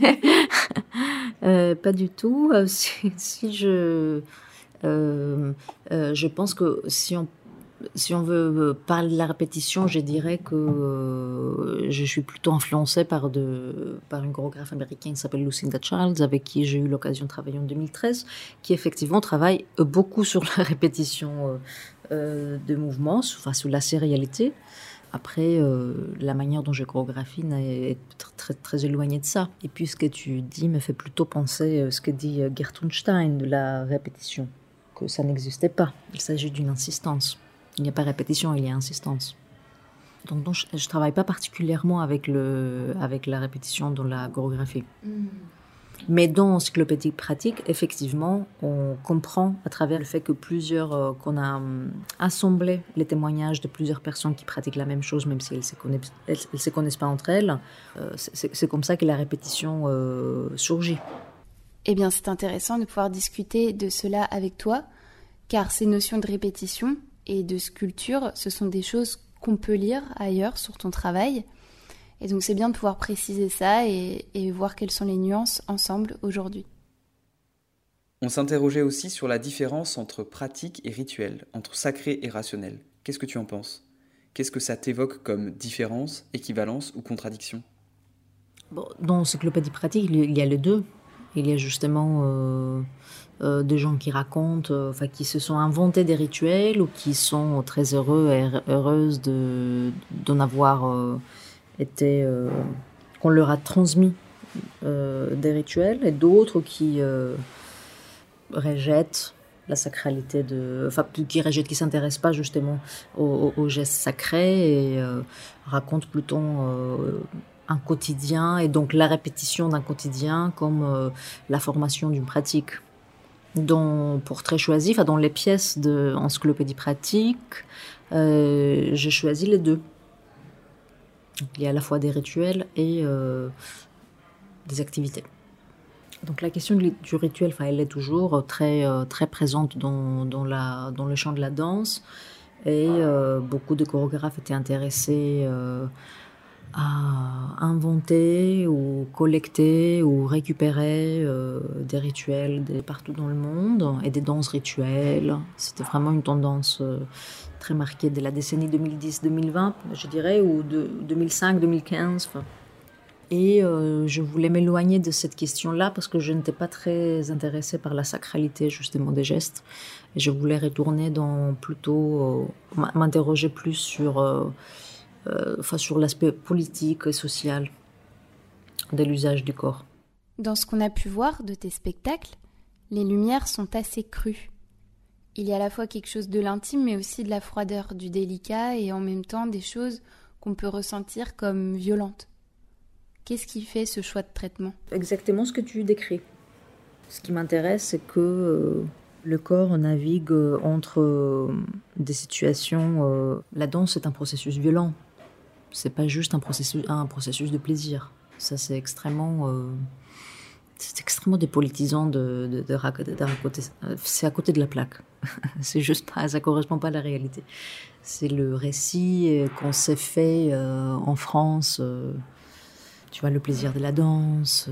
Pas du tout. Je pense que si on veut parler de la répétition, je dirais que je suis plutôt influencée par une chorégraphe américaine qui s'appelle Lucinda Childs, avec qui j'ai eu l'occasion de travailler en 2013, qui effectivement travaille beaucoup sur la répétition de mouvements, enfin sur la sérialité. Après, la manière dont je chorégraphie est très, très éloignée de ça. Et puis ce que tu dis me fait plutôt penser ce que dit Gertrude Stein de la répétition, que ça n'existait pas. Il s'agit d'une insistance. Il n'y a pas répétition, il y a insistance. Donc je ne travaille pas particulièrement avec la répétition dans la chorégraphie. Mais dans encyclopédie pratique, effectivement, on comprend à travers le fait que qu'on a assemblé les témoignages de plusieurs personnes qui pratiquent la même chose, même si elles se connaissent pas entre elles. C'est comme ça que la répétition surgit. Eh bien, c'est intéressant de pouvoir discuter de cela avec toi, car ces notions de répétition et de sculpture, ce sont des choses qu'on peut lire ailleurs sur ton travail. Et donc c'est bien de pouvoir préciser ça et voir quelles sont les nuances ensemble aujourd'hui. On s'interrogeait aussi sur la différence entre pratique et rituel, entre sacré et rationnel. Qu'est-ce que tu en penses ? Qu'est-ce que ça t'évoque comme différence, équivalence ou contradiction ? Dans l'encyclopédie pratique, il y a les deux. Il y a justement des gens qui racontent, qui se sont inventés des rituels ou qui sont très heureux et heureuses d'en avoir été, qu'on leur a transmis des rituels, et d'autres qui rejettent la sacralité qui s'intéressent pas justement aux gestes sacrés et racontent plutôt un quotidien, et donc la répétition d'un quotidien comme la formation d'une pratique. Dans Portrait choisi, dans les pièces de encyclopédie pratique, j'ai choisi les deux. Il y a à la fois des rituels et des activités. Donc la question du rituel, elle est toujours très, très présente dans le champ de la danse, et beaucoup de chorégraphes étaient intéressés à inventer ou collecter ou récupérer des rituels partout dans le monde et des danses rituelles. C'était vraiment une tendance très marquée de la décennie 2010-2020, je dirais, ou de 2005-2015. Et je voulais m'éloigner de cette question-là parce que je n'étais pas très intéressée par la sacralité justement des gestes. Et je voulais retourner m'interroger plus sur l'aspect politique et social de l'usage du corps. Dans ce qu'on a pu voir de tes spectacles, les lumières sont assez crues. Il y a à la fois quelque chose de l'intime, mais aussi de la froideur, du délicat, et en même temps des choses qu'on peut ressentir comme violentes. Qu'est-ce qui fait ce choix de traitement ? Exactement ce que tu décris. Ce qui m'intéresse, c'est que le corps navigue entre des situations... la danse est un processus violent. C'est pas juste un processus de plaisir. Ça, c'est extrêmement dépolitisant de raconter. C'est à côté de la plaque. C'est juste pas, ça correspond pas à la réalité. C'est le récit qu'on s'est fait en France. Tu vois, le plaisir de la danse,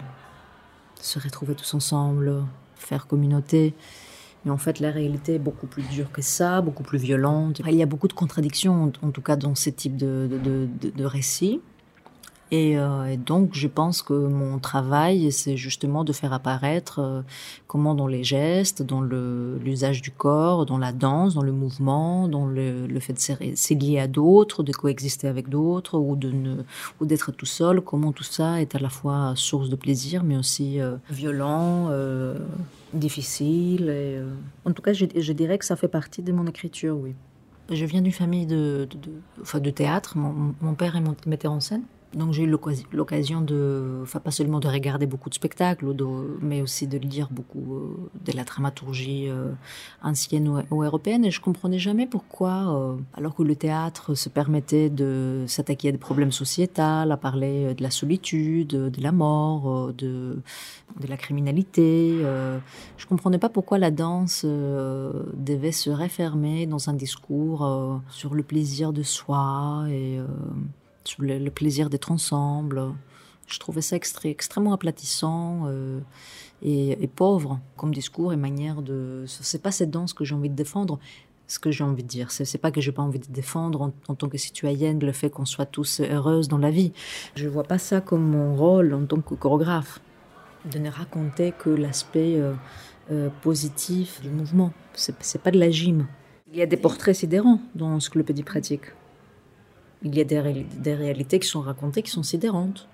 se retrouver tous ensemble, faire communauté. Mais en fait, la réalité est beaucoup plus dure que ça, beaucoup plus violente. Il y a beaucoup de contradictions, en tout cas, dans ce type de récits. Et donc, je pense que mon travail, c'est justement de faire apparaître comment dans les gestes, dans l'usage du corps, dans la danse, dans le mouvement, dans le fait de se lier à d'autres, de coexister avec d'autres ou d'être tout seul, comment tout ça est à la fois source de plaisir, mais aussi violent, difficile. En tout cas, je dirais que ça fait partie de mon écriture, oui. Je viens d'une famille de théâtre. Mon père est metteur en scène. Donc j'ai eu l'occasion pas seulement de regarder beaucoup de spectacles, mais aussi de lire beaucoup de la dramaturgie ancienne ou européenne. Et je comprenais jamais pourquoi, alors que le théâtre se permettait de s'attaquer à des problèmes sociétaux, à parler de la solitude, de la mort, de la criminalité, je comprenais pas pourquoi la danse devait se refermer dans un discours sur le plaisir de soi et sur le plaisir d'être ensemble. Je trouvais ça extrêmement aplatissant et pauvre comme discours et manière de... C'est pas cette danse que j'ai envie de défendre. Ce que j'ai envie de dire, c'est pas que j'ai pas envie de défendre en tant que citoyenne le fait qu'on soit tous heureuses dans la vie. Je vois pas ça comme mon rôle en tant que chorégraphe, de ne raconter que l'aspect positif du mouvement. C'est pas de la gym. Il y a des portraits sidérants dans l'encyclopédie pratique. Il y a des réalités qui sont racontées, qui sont sidérantes.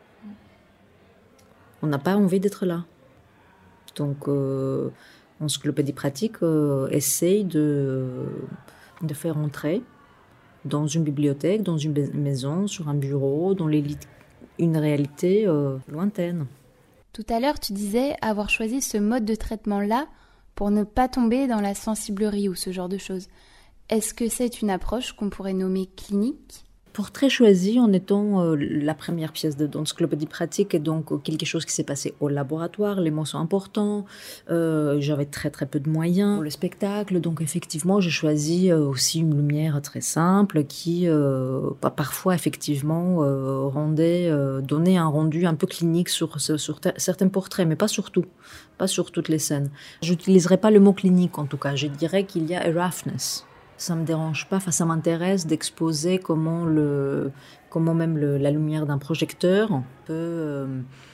On n'a pas envie d'être là. Donc, l'encyclopédie pratique essaye de faire entrer dans une bibliothèque, dans une maison, sur un bureau, dans une réalité lointaine. Tout à l'heure, tu disais avoir choisi ce mode de traitement-là pour ne pas tomber dans la sensiblerie ou ce genre de choses. Est-ce que c'est une approche qu'on pourrait nommer clinique ? Portrait choisi en étant la première pièce d'encyclopédie pratique et donc quelque chose qui s'est passé au laboratoire, les mots sont importants, j'avais très très peu de moyens pour le spectacle, donc effectivement j'ai choisi aussi une lumière très simple qui parfois effectivement donnait un rendu un peu clinique sur certains portraits, mais pas sur tout, pas sur toutes les scènes. J'utiliserai pas le mot clinique en tout cas, je dirais qu'il y a a roughness. Ça me dérange pas, ça m'intéresse d'exposer comment même la lumière d'un projecteur peut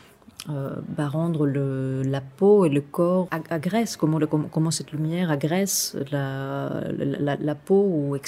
rendre la peau et le corps agresse, comment cette lumière agresse la peau ou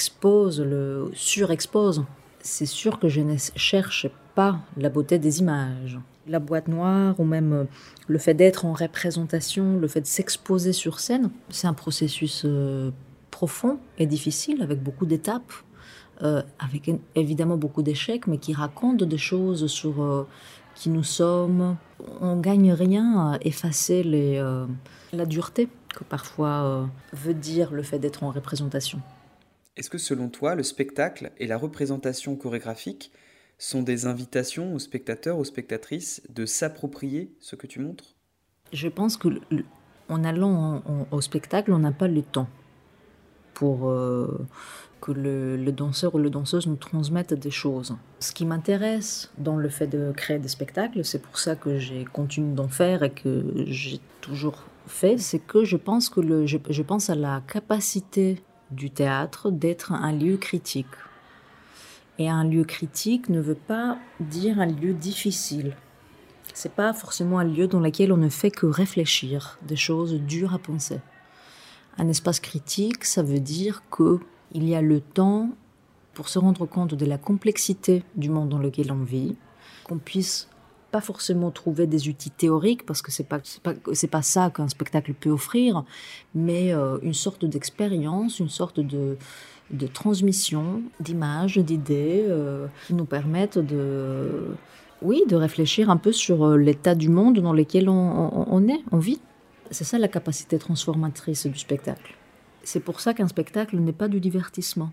surexpose. C'est sûr que je ne cherche pas la beauté des images. La boîte noire ou même le fait d'être en représentation, le fait de s'exposer sur scène, c'est un processus profond et difficile, avec beaucoup d'étapes, avec évidemment beaucoup d'échecs, mais qui racontent des choses sur qui nous sommes. On ne gagne rien à effacer la dureté que parfois veut dire le fait d'être en représentation. Est-ce que selon toi, le spectacle et la représentation chorégraphique sont des invitations aux spectateurs, aux spectatrices de s'approprier ce que tu montres ? Je pense qu'en allant au spectacle, on n'a pas le temps pour que le danseur ou la danseuse nous transmette des choses. Ce qui m'intéresse dans le fait de créer des spectacles, c'est pour ça que j'ai continué d'en faire et que j'ai toujours fait, c'est que je pense à la capacité du théâtre d'être un lieu critique. Et un lieu critique ne veut pas dire un lieu difficile. C'est pas forcément un lieu dans lequel on ne fait que réfléchir, des choses dures à penser. Un espace critique, ça veut dire qu'il y a le temps pour se rendre compte de la complexité du monde dans lequel on vit, qu'on puisse pas forcément trouver des outils théoriques, parce que c'est pas ça qu'un spectacle peut offrir, mais une sorte d'expérience, une sorte de transmission d'images, d'idées, qui nous permettent de réfléchir un peu sur l'état du monde dans lequel on vit. C'est ça la capacité transformatrice du spectacle. C'est pour ça qu'un spectacle n'est pas du divertissement.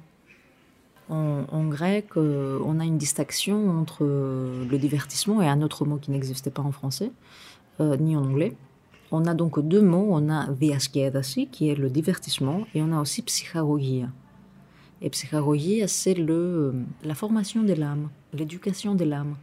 En grec, on a une distinction entre le divertissement et un autre mot qui n'existait pas en français, ni en anglais. On a donc deux mots, on a diaskédasi, qui est le divertissement, et on a aussi psychagogia. Et psychagogia, c'est la formation de l'âme, l'éducation de l'âme.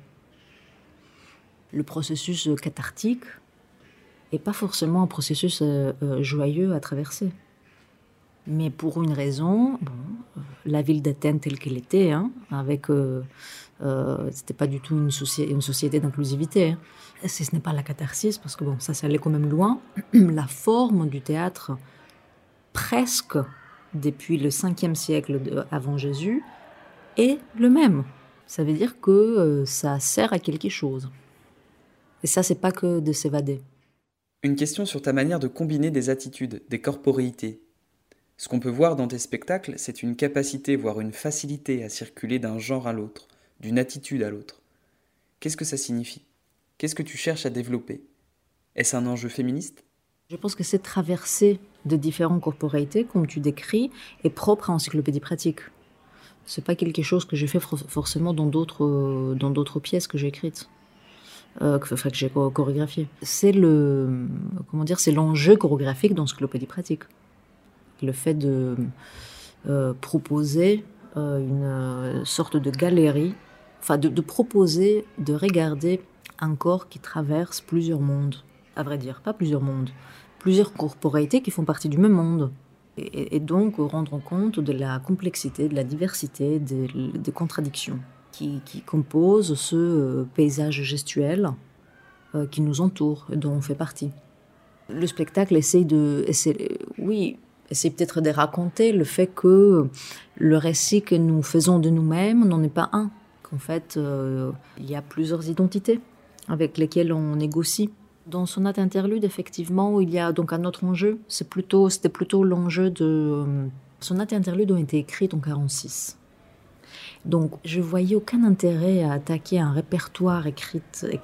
Le processus cathartique n'est pas forcément un processus joyeux à traverser. Mais pour une raison, la ville d'Athènes telle qu'elle était, avec, c'était pas du tout une société d'inclusivité. Ce n'est pas la catharsis, parce que ça allait quand même loin. La forme du théâtre, presque depuis le 5e siècle avant Jésus, est le même. Ça veut dire que ça sert à quelque chose. Et ça, c'est pas que de s'évader. Une question sur ta manière de combiner des attitudes, des corporéités. Ce qu'on peut voir dans tes spectacles, c'est une capacité, voire une facilité à circuler d'un genre à l'autre, d'une attitude à l'autre. Qu'est-ce que ça signifie ? Qu'est-ce que tu cherches à développer ? Est-ce un enjeu féministe ? Je pense que cette traversée de différentes corporéités, comme tu décris, est propre à Encyclopédie pratique. C'est pas quelque chose que j'ai fait forcément dans d'autres pièces que j'ai écrites. Que j'ai chorégraphié. C'est l'enjeu chorégraphique d'Encyclopédie pratique. Le fait de proposer une sorte de galerie, de proposer de regarder un corps qui traverse plusieurs mondes. À vrai dire, pas plusieurs mondes, plusieurs corporéités qui font partie du même monde. Et donc rendre compte de la complexité, de la diversité, des contradictions qui composent ce paysage gestuel qui nous entoure et dont on fait partie. Le spectacle essaie peut-être de raconter le fait que le récit que nous faisons de nous-mêmes n'en est pas un. Qu'en fait, il y a plusieurs identités avec lesquelles on négocie. Dans Sonate interlude, effectivement, il y a donc un autre enjeu. C'était plutôt l'enjeu de... Sonate interlude ont été écrites en 1946. Donc, je voyais aucun intérêt à attaquer un répertoire écrit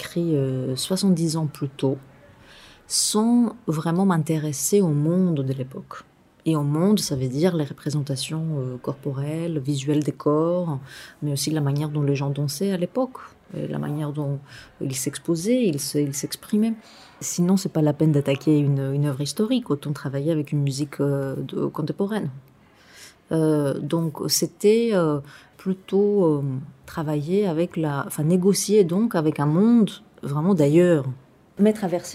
70 ans plus tôt, sans vraiment m'intéresser au monde de l'époque. Et au monde, ça veut dire les représentations corporelles, visuelles des corps, mais aussi la manière dont les gens dansaient à l'époque, la manière dont ils s'exposaient, ils s'exprimaient. Sinon, c'est pas la peine d'attaquer une œuvre historique, autant travailler avec une musique contemporaine. Donc, c'était plutôt travailler négocier donc avec un monde vraiment d'ailleurs, mais traversé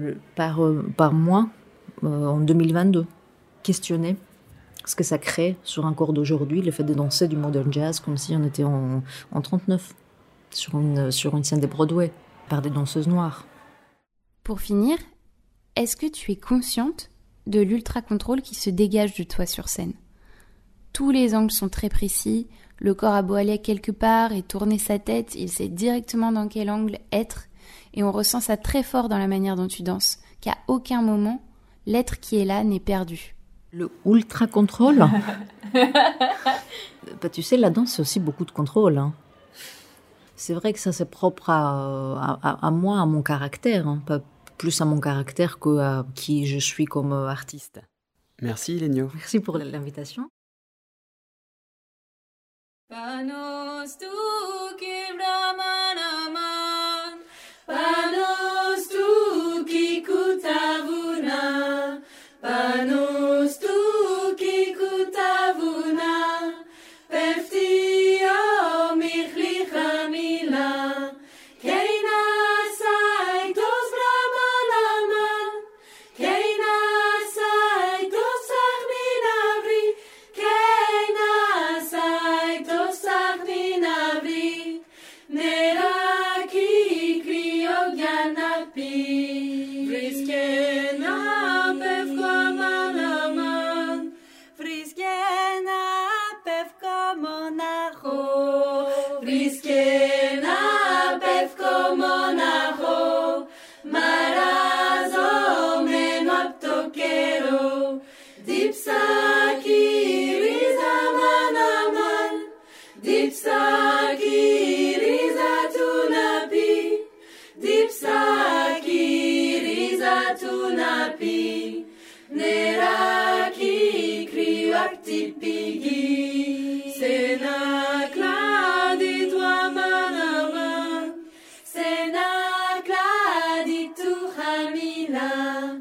par moi en 2022. Questionner ce que ça crée sur un corps d'aujourd'hui, le fait de danser du modern jazz comme si on était en 39 sur une scène de Broadway par des danseuses noires. Pour finir, est-ce que tu es consciente de l'ultra-contrôle qui se dégage de toi sur scène ? Tous les angles sont très précis, le corps a beau aller quelque part et tourner sa tête, il sait directement dans quel angle être, et on ressent ça très fort dans la manière dont tu danses, qu'à aucun moment, l'être qui est là n'est perdu. Le ultra-contrôle tu sais, la danse, c'est aussi beaucoup de contrôle. C'est vrai que ça, c'est propre à moi, à mon caractère, pas plus à mon caractère qu'à qui je suis comme artiste. Merci, Ilénio. Merci pour l'invitation. Panos tu ki brahmanaman, panos tu ki kutavuna, panos tu ki kutavuna, peftio michli chamila, keina saitos brahmanaman, keina saitos achminavri, keina saitos achminavri, neraki krioganapi, friskena pevkomanaman, friskena pevkomonacho, friskena pevkomona. Dipsakiri neraki kriuactipigi senacladi tua manama senacladi tu hamila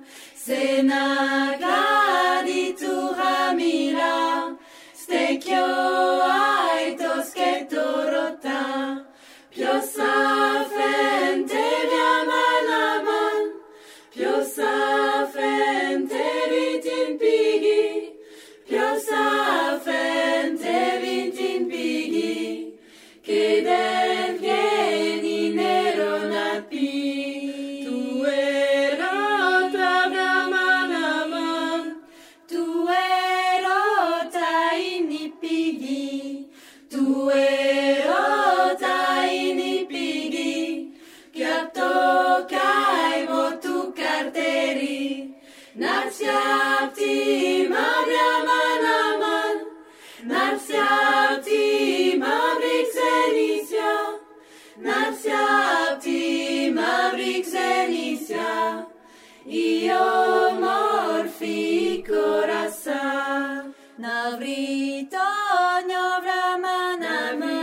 senacladi tu hamila stekio aitos ketorota piosa fente viamalaman piosa fente vitin pigi piosa fente vitin pigi keden vieni neronapi tu erota viamalaman tu erota inipigi tu erota inipigi Kiaptokai motu karteri Narsiapti mabriamanaman Narsiapti mabrixenisia Narsiapti mabrixenisia Io morfi corasa Navritonio vramanaman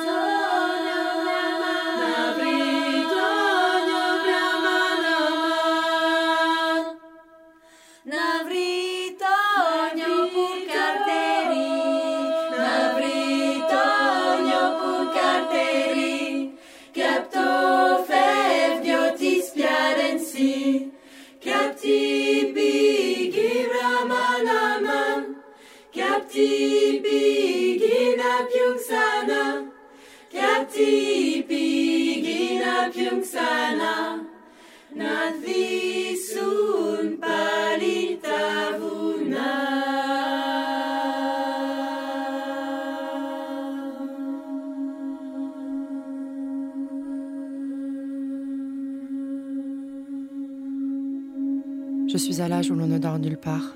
Captipigina piungsana Captipigina piungsana Nadvisun palitavuna Je suis à l'âge où l'on ne dort nulle part.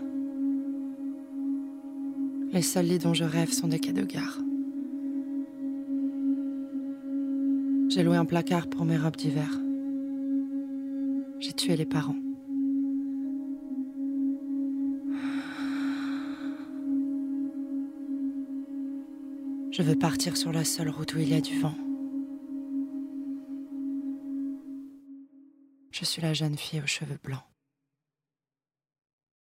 Les seuls lits dont je rêve sont des quais de gare. J'ai loué un placard pour mes robes d'hiver. J'ai tué les parents. Je veux partir sur la seule route où il y a du vent. Je suis la jeune fille aux cheveux blancs.